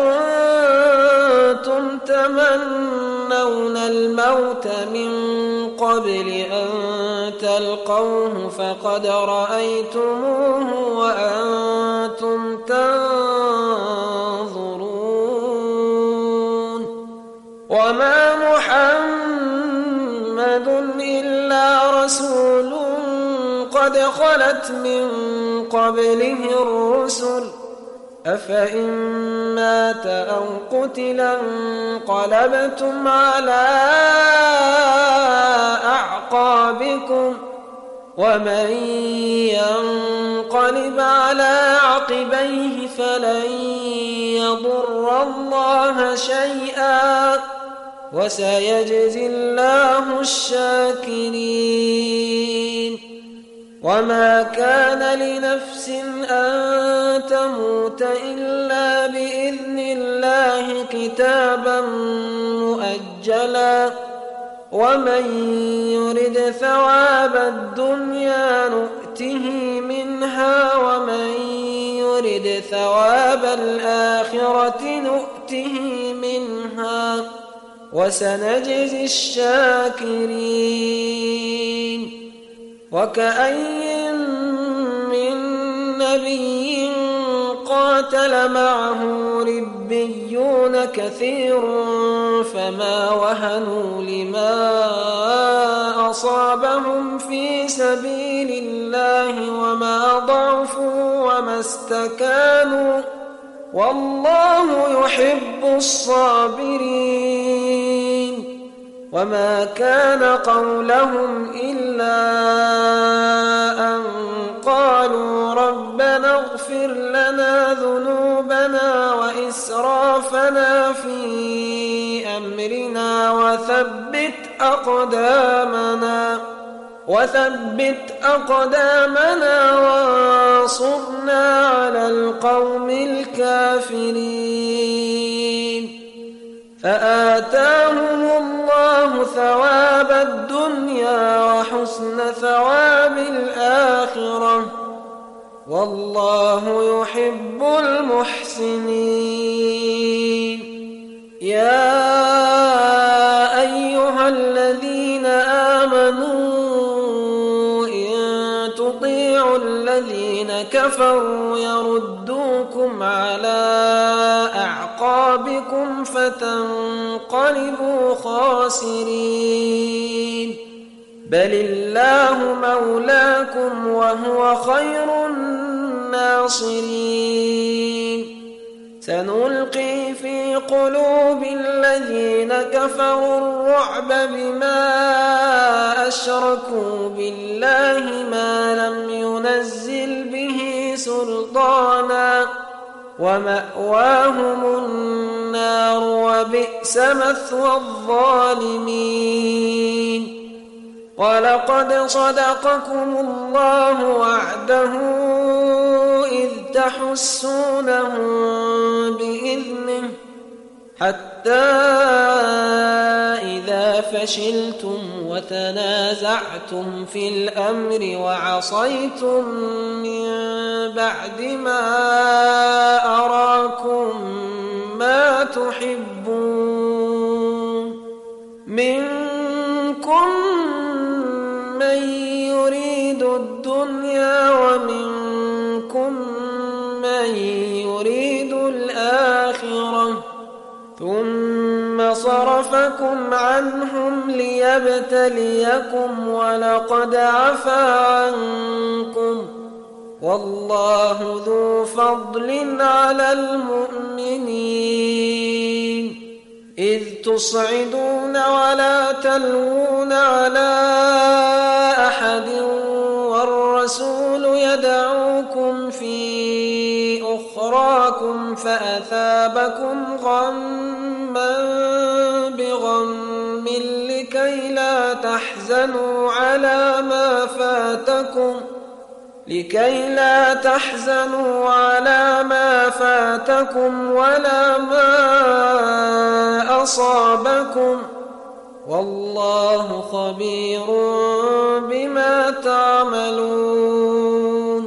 كنتم تمنون الموت من قبل أن تلقوه فقد رأيتموه وأنتم تنظرون وما محمد إلا رسول قد خلت من قبله الرسل أفإن مات أو قتلا انقلبتم على أعقابكم ومن ينقلب على عقبيه فلن يضر الله شيئا وسيجزي الله الشاكرين وما كان لنفس أن تموت إلا بإذن الله كتابا مؤجلا ومن يرد ثواب الدنيا نؤته منها ومن يرد ثواب الآخرة نؤته منها وسنجزي الشاكرين وكأي من نبي قاتل معه ربيون كثير فما وهنوا لما أصابهم في سبيل الله وما ضعفوا وما استكانوا والله يحب الصابرين وما كان قولهم إلا أن قالوا ربنا اغفر لنا ذنوبنا وإسرافنا في أمرنا وثبت أقدامنا وانصرنا على القوم الكافرين فآتاهم الله ثواب الدنيا وحسن ثواب الآخرة والله يحب المحسنين يا أيها الذين آمنوا إن تطيعوا الذين كفروا يردوكم على أعقابكم فتنقلبوا خاسرين بل الله مولاكم وهو خير الناصرين سنلقي في قلوب الذين كفروا الرعب بما أشركوا بالله ما لم ينزل به سلطانا ومأواهم النار وبئس مثوى الظالمين ولقد صدقكم الله وعده إذ تحسونهم بإذنه حتى إذا فشلتم وتنازعتم في الأمر وعصيتم من بعد ما أراكم ما تحبون منكم من يريد الدنيا ومنكم من يريد الآخرة ثم صرفكم عنهم ليبتليكم ولقد عفا عنكم والله ذو فضل على المؤمنين إذ تصعدون ولا تلوون على أحد والرسول يدعوكم في أخراكم فأثابكم غما بغم لكي لا تحزنوا على ما فاتكم ولا ما أصابكم والله خبير بما تعملون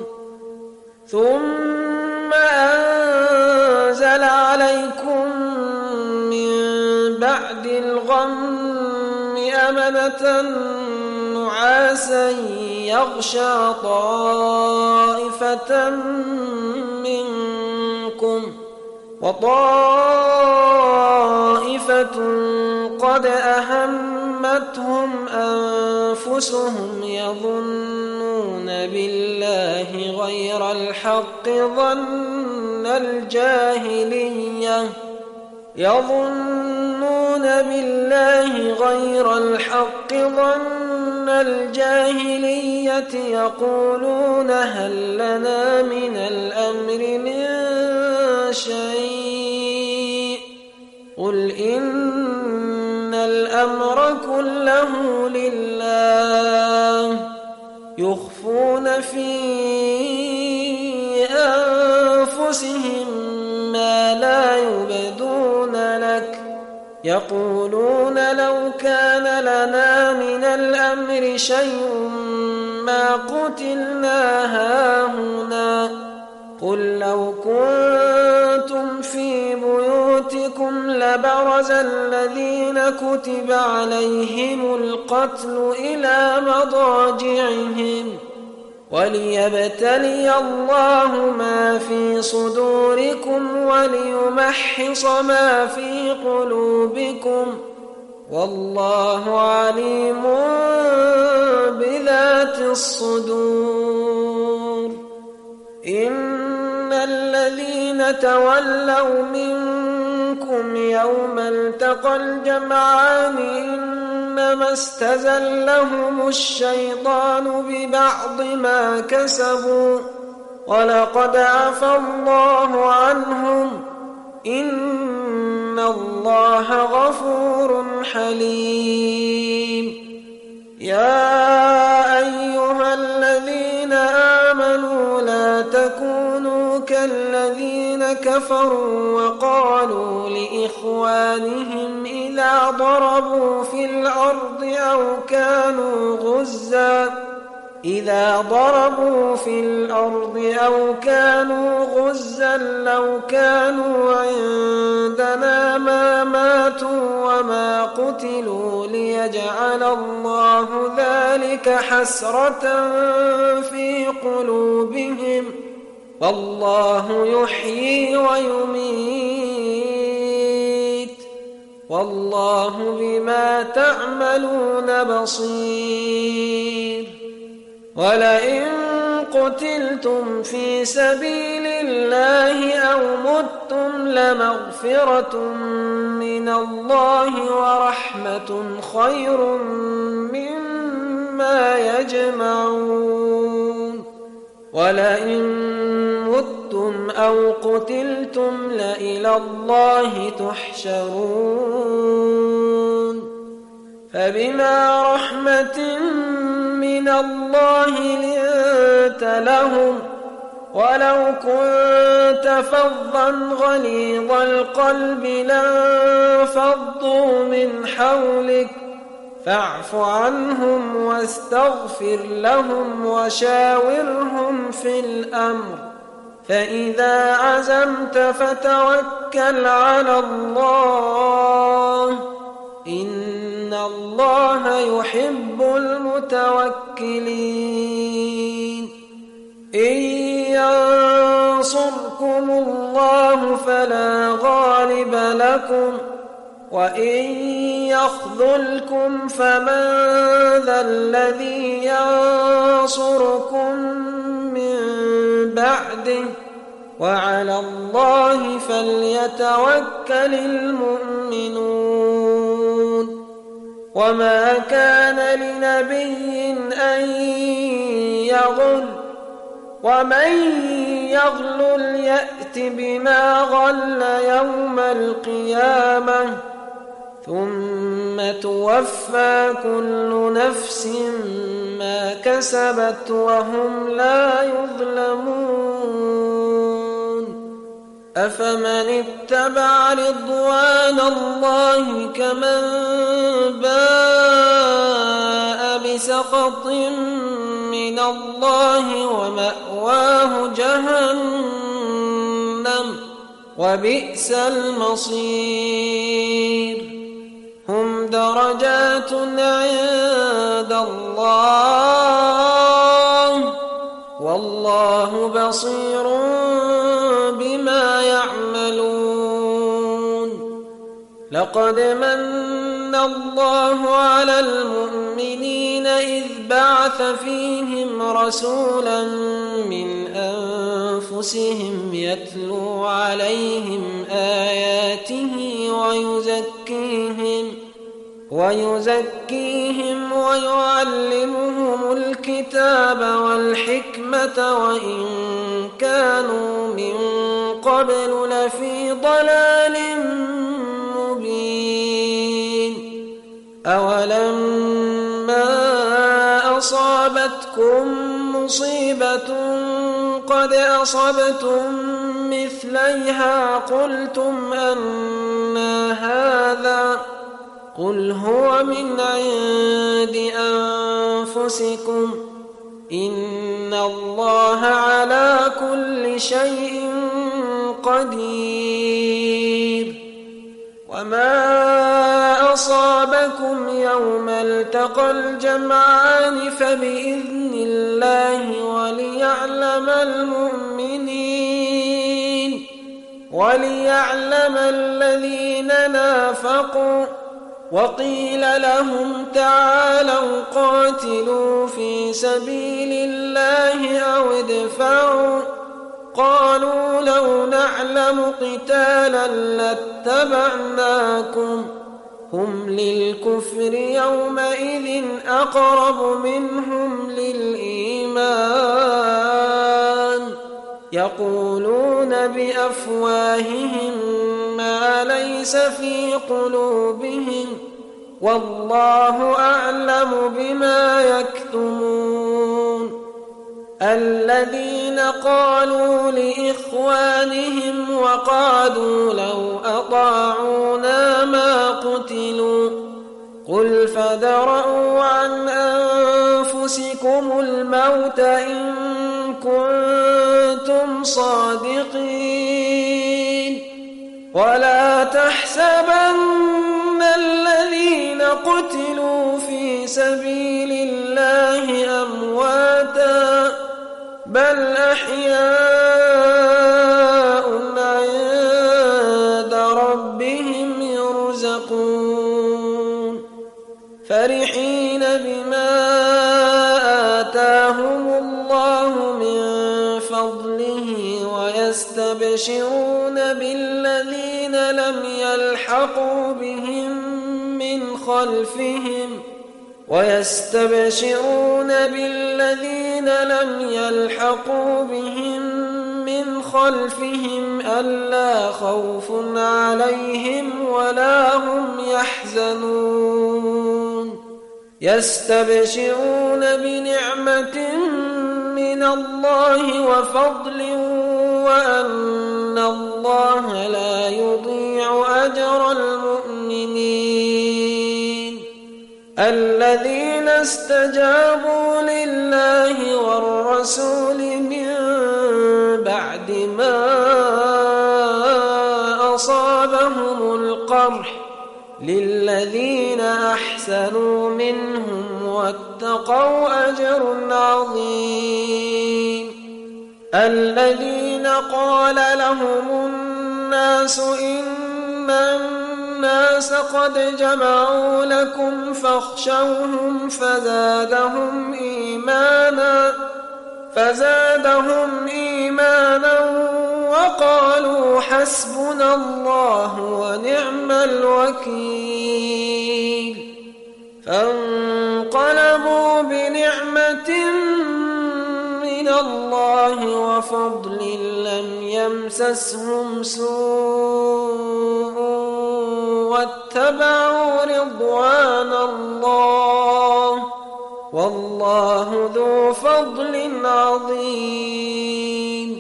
ثم أنزل عليكم من بعد الغم أمنة نعاسا يغشى طائفة منكم وطائفة قد أهمتهم أنفسهم يظنون بالله غير الحق ظن الجاهلية يقولون هل لنا من الأمر من شيء قل إن الأمر كله لله يخفون في أنفسهم ما لا يبدون لك يقولون لو كان لنا من الأمر شيء ما قتلنا هاهنا قل لو كنتم في بيوتكم لبرز الذين كتب عليهم القتل إلى مضاجعهم وليبتلي الله ما في صدوركم وليمحص ما في قلوبكم والله عليم بذات الصدور إن الذين تولوا منكم يوم التقى الجمعان إنما استزلهم الشيطان ببعض ما كسبوا ولقد عفا الله عنهم إن الله غفور حليم يا أيها الذين آمنوا لا تكونوا كالذين كفروا وقالوا لإخوانهم إذا ضربوا في الأرض أو كانوا غزا لو كانوا عندنا ما ماتوا وما قتلوا ليجعل الله ذلك حسرة في قلوبهم والله يحيي ويميت والله بما تعملون بصير ولئن قتلتم في سبيل الله أو متم لمغفرة من الله ورحمة خير مما يجمعون ولئن متم أو قتلتم لإلى الله تحشرون فبما رحمة من الله لنت لهم ولو كنت فظا غليظ القلب لانفضوا من حولك فاعف عنهم واستغفر لهم وشاورهم في الأمر فإذا عزمت فتوكل على الله إن الله يحب المتوكلين إن ينصركم الله فلا غالب لكم وإن يخذلكم فمن ذا الذي ينصركم من بعده وعلى الله فليتوكل المؤمنون وما كان لنبي أن يغل ومن يغلل يأت بما غل يوم القيامة ثم توفى كل نفس ما كسبت وهم لا يظلمون أفمن اتبع رضوان الله كمن باء بسخط من الله ومأواه جهنم وبئس المصير هم درجات عند الله والله بصير بما يعملون لقد من الله على المؤمنين إذ بعث فيهم رسولا من أنفسهم يتلو عليهم آياته ويزكيهم ويعلمهم الكتاب والحكمة وإن كانوا من قبل لفي ضلال مبين أولما أصابتكم مصيبة قد أصبتم مثليها قلتم أنى هذا قل هو من عند أنفسكم إن الله على كل شيء قدير وما أصابكم يوم التقى الجمعان فبإذن الله وليعلم الذين نافقوا وقيل لهم تعالوا قاتلوا في سبيل الله أو ادفعوا قالوا لو نعلم قتالا لاتبعناكم هم للكفر يومئذ أقرب منهم للإيمان يقولون بأفواههم ما ليس في قلوبهم والله أعلم بما يكتمون الذين قالوا لإخوانهم وقعدوا لو أطاعونا ما قتلوا قل فادرءوا عن أنفسكم الموت إن كنتم صادقين ولا تحسبن الذين قتلوا في سبيل الله أمواتا بل أحياء عند ربهم يرزقون فرحين بما آتاهم الله من فضله ويستبشرون بالذين لم يلحقوا بهم من خلفهم ألا خوف عليهم ولا هم يحزنون يستبشرون بنعمة من الله وفضل وأن الله لا يضيع أجر المؤمنين الذين استجابوا لله والرسول من بعد ما أصابهم القرح للذين أحسنوا منهم واتقوا أجر عظيم الذين قال لهم الناس إن الناس قد جمعوا لكم فاخشوهم فزادهم إيمانا وقالوا حسبنا الله ونعم الوكيل فانقلبوا بنعمة من الله وفضل لم يمسسهم سوء واتبعوا رضوان الله والله ذو فضل عظيم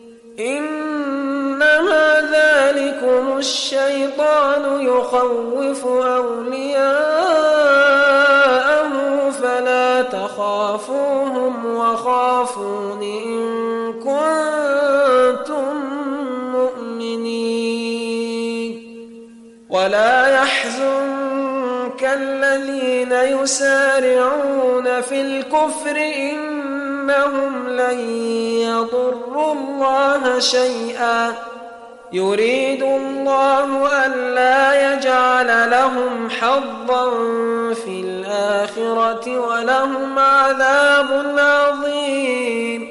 إنما ذلكم الشيطان يخوف أولياءه فلا تخافوهم وخافون إن كنتم مؤمنين ولا يحزنك الذين يسارعون في الكفر إنهم لن يضروا الله شيئا يريد الله ألا يجعل لهم حظا في الآخرة ولهم عذاب عظيم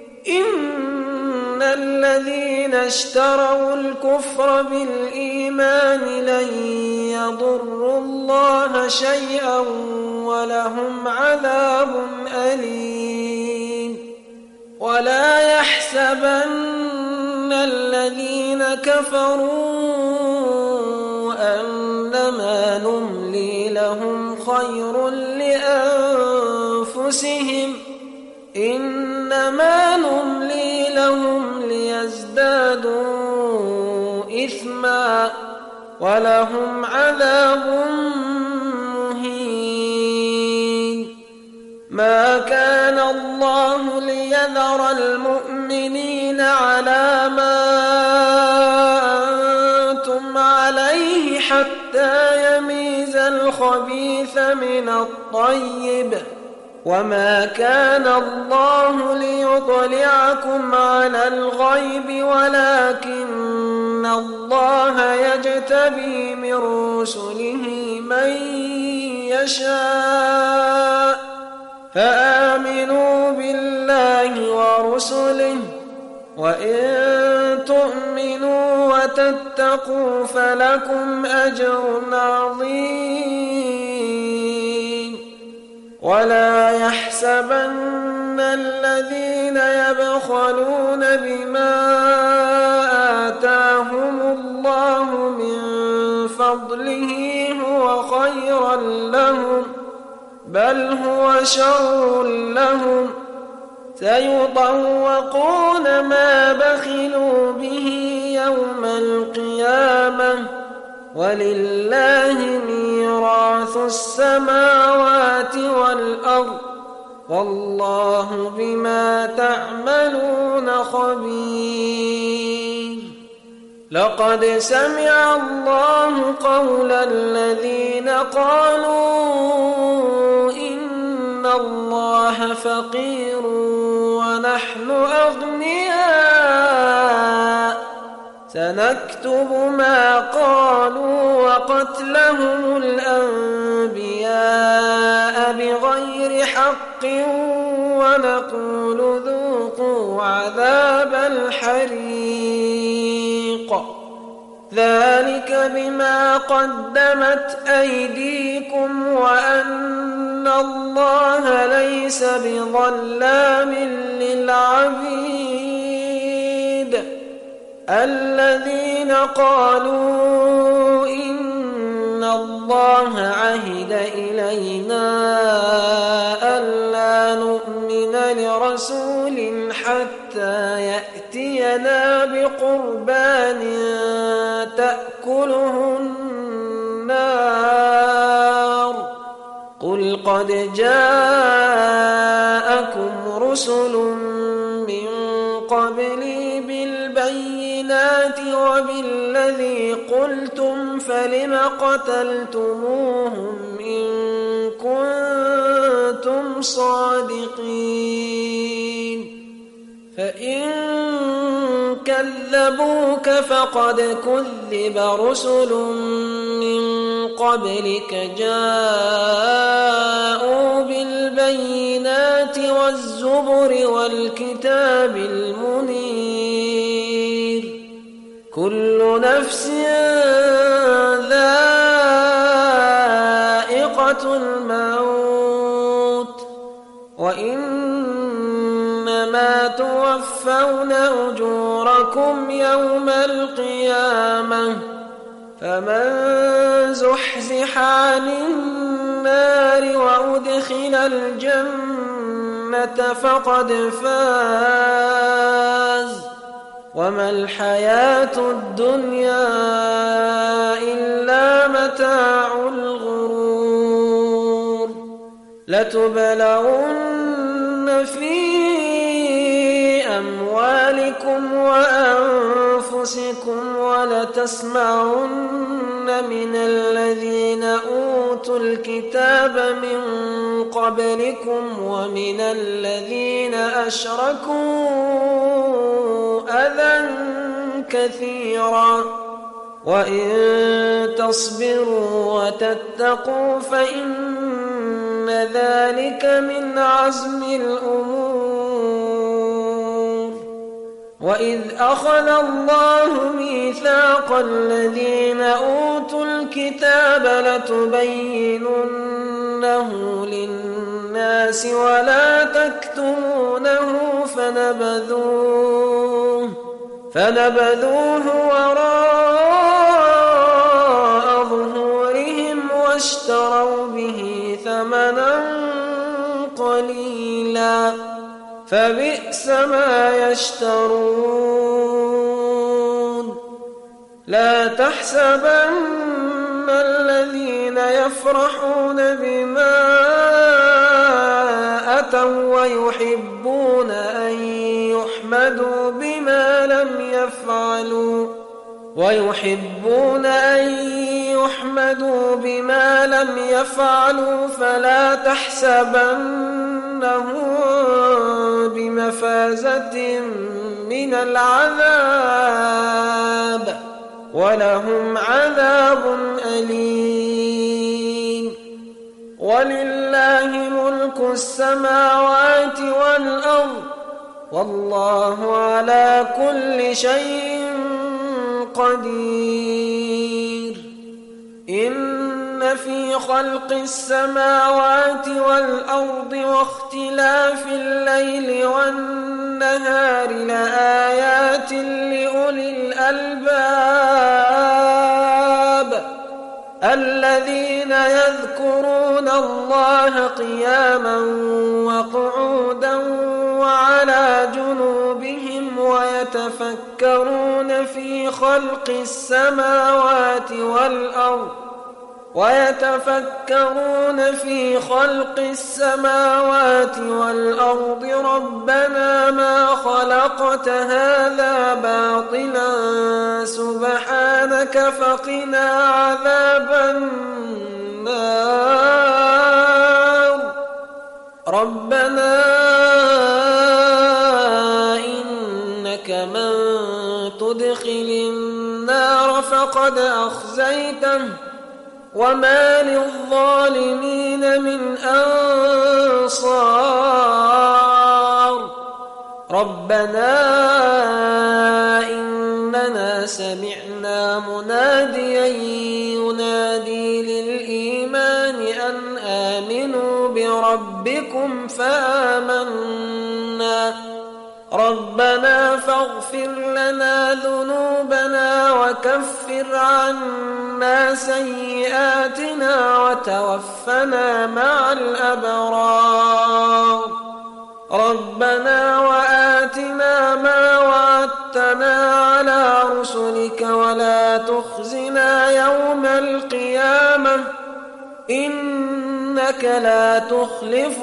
إن الذين اشتروا الكفر بالإيمان لن يضروا الله شيئا ولهم عذاب أليم ولا يحسبن الذين كفروا أنما نملي لهم خير لأنفسهم إنما نملي لهم ليزدادوا إثما ولهم عذاب مهين ما كان الله ليذر المؤمنين على ما أنتم عليه حتى يميز الخبيث من الطيب وما كان الله ليطلعكم على الغيب ولكن الله يجتبي من رسله من يشاء فآمنوا بالله ورسله وإن تؤمنوا وتتقوا فلكم أجر عظيم ولا يحسبن الذين يبخلون بما آتاهم الله من فضله هو خيرا لهم بل هو شر لهم سيطوقون ما بخلوا به يوم القيامة ولله ميراث السماوات والأرض والله بما تعملون خبير لقد سمع الله قول الذين قالوا إن الله فقير ونحن أغنياء سنكتب ما قالوا وقتلهم الأنبياء بغير حق ونقول ذوقوا عذاب الحريق ذلك بما قدمت أيديكم وأن الله ليس بظلام للعبيد الذين قالوا إن الله عهد إلينا ألا نؤمن لرسول حتى يأتينا بقربان تأكله النار قل قد جاءكم رسل من قبلي بالبينات وبالذي قلتم فلم قتلتموهم إن كنتم صادقين فإن كذبوك فقد كذب رسل من قبلك جاءوا بالبينات والزبر والكتاب المنير كل نفس ذائقة الموت وإنما توفون أجوركم يوم القيامة فمن زحزح عن النار وأدخل الجنة فقد فاز وما الحياة الدنيا إلا متاع الغرور لتبلغن في أموالكم وأنفسكم ولتسمعن من الذين أوتوا الكتاب من قبلكم ومن الذين أشركوا أذى كثيرا وإن تصبروا وتتقوا فإن ذلك من عزم الأمور وإذ أخذ الله ميثاق الذين أوتوا الكتاب لتبيننه للناس ولا تكتمونه فنبذوه وراء ظهورهم واشتروا به ثمنا قليلا فبئس ما يشترون لا تحسبن الذين يفرحون بما أتوا ويحبون أن يحمدوا بما لم يفعلوا فلا تحسبنهم بمفازة من العذاب ولهم عذاب أليم ولله ملك السماوات والأرض والله على كل شيء قدير إن في خلق السماوات والأرض واختلاف الليل والنهار لآيات لأولي الألباب الذين يذكرون الله قياما وقعودا وعلى جنوبهم ويتفكرون في خلق السماوات والأرض ربنا ما خلقت هذا باطلا سبحانك فقنا عذاب النار ربنا إنك من تدخل النار فقد أخزيته وما للظالمين من أنصار ربنا إننا سمعنا مناديا ينادي للإيمان أن آمنوا بربكم فآمنا ربنا فاغفر لنا ذنوبنا وكفر عنا سيئاتنا وتوفنا مع الأبرار ربنا وآتنا ما وعدتنا على رسلك ولا تخزنا يوم القيامة إنك لا تخلف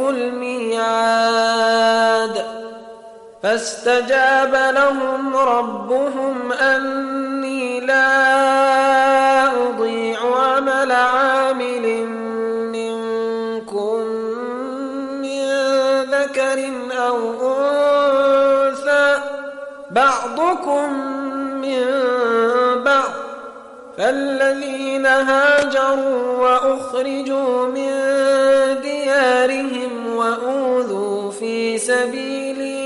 الميعاد فاستجاب لهم ربهم أني لا أضيع عمل عامل منكم من ذكر أو أنثى بعضكم من بعض فالذين هاجروا وأخرجوا من ديارهم وأوذوا في سبيلي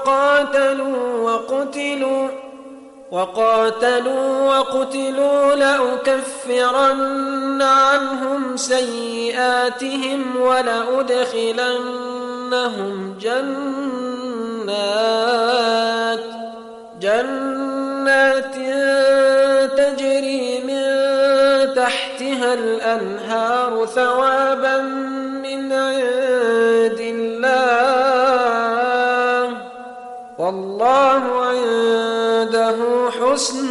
وقتلوا لأكفرن عنهم سيئاتهم ولأدخلنهم جنات تجري من تحتها الأنهار ثوابا من عند الله والله عنده حسن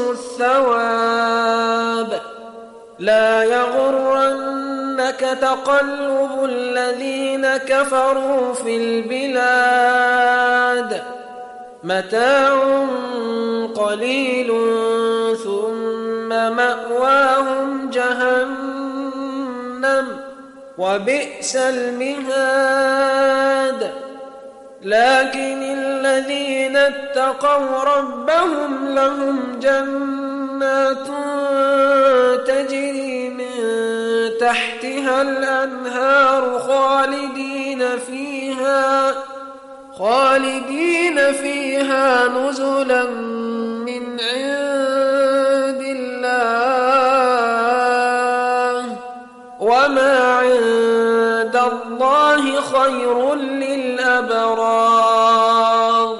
الثواب لا يغرنك تقلب الذين كفروا في البلاد متاع قليل ثم مأواهم جهنم وبئس المهاد لكن الذين اتقوا ربهم لهم جنات تجري من تحتها الأنهار خالدين فيها نزلا من عند الله وما عند الله خير للأبرار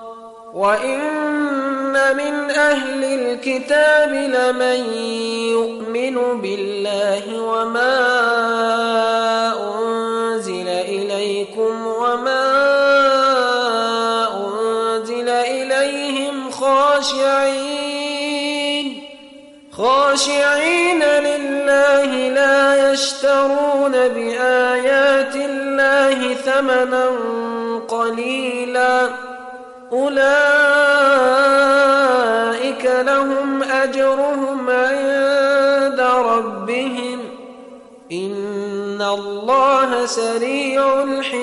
وإن من أهل الكتاب لمن يؤمن بالله وما أنزل إليكم وما أنزل إليهم خاشعين لله لا يشترون بآيات الله ثمنا قليلا أولئك لهم أجرهم عند ربهم إن الله سريع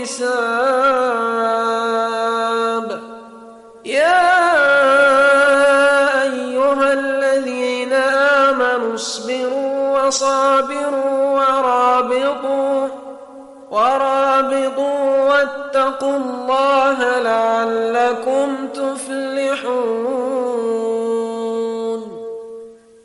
الحساب يا أيها الذين آمنوا اصبروا وصابروا ورابطوا واتقوا الله لعلكم تفلحون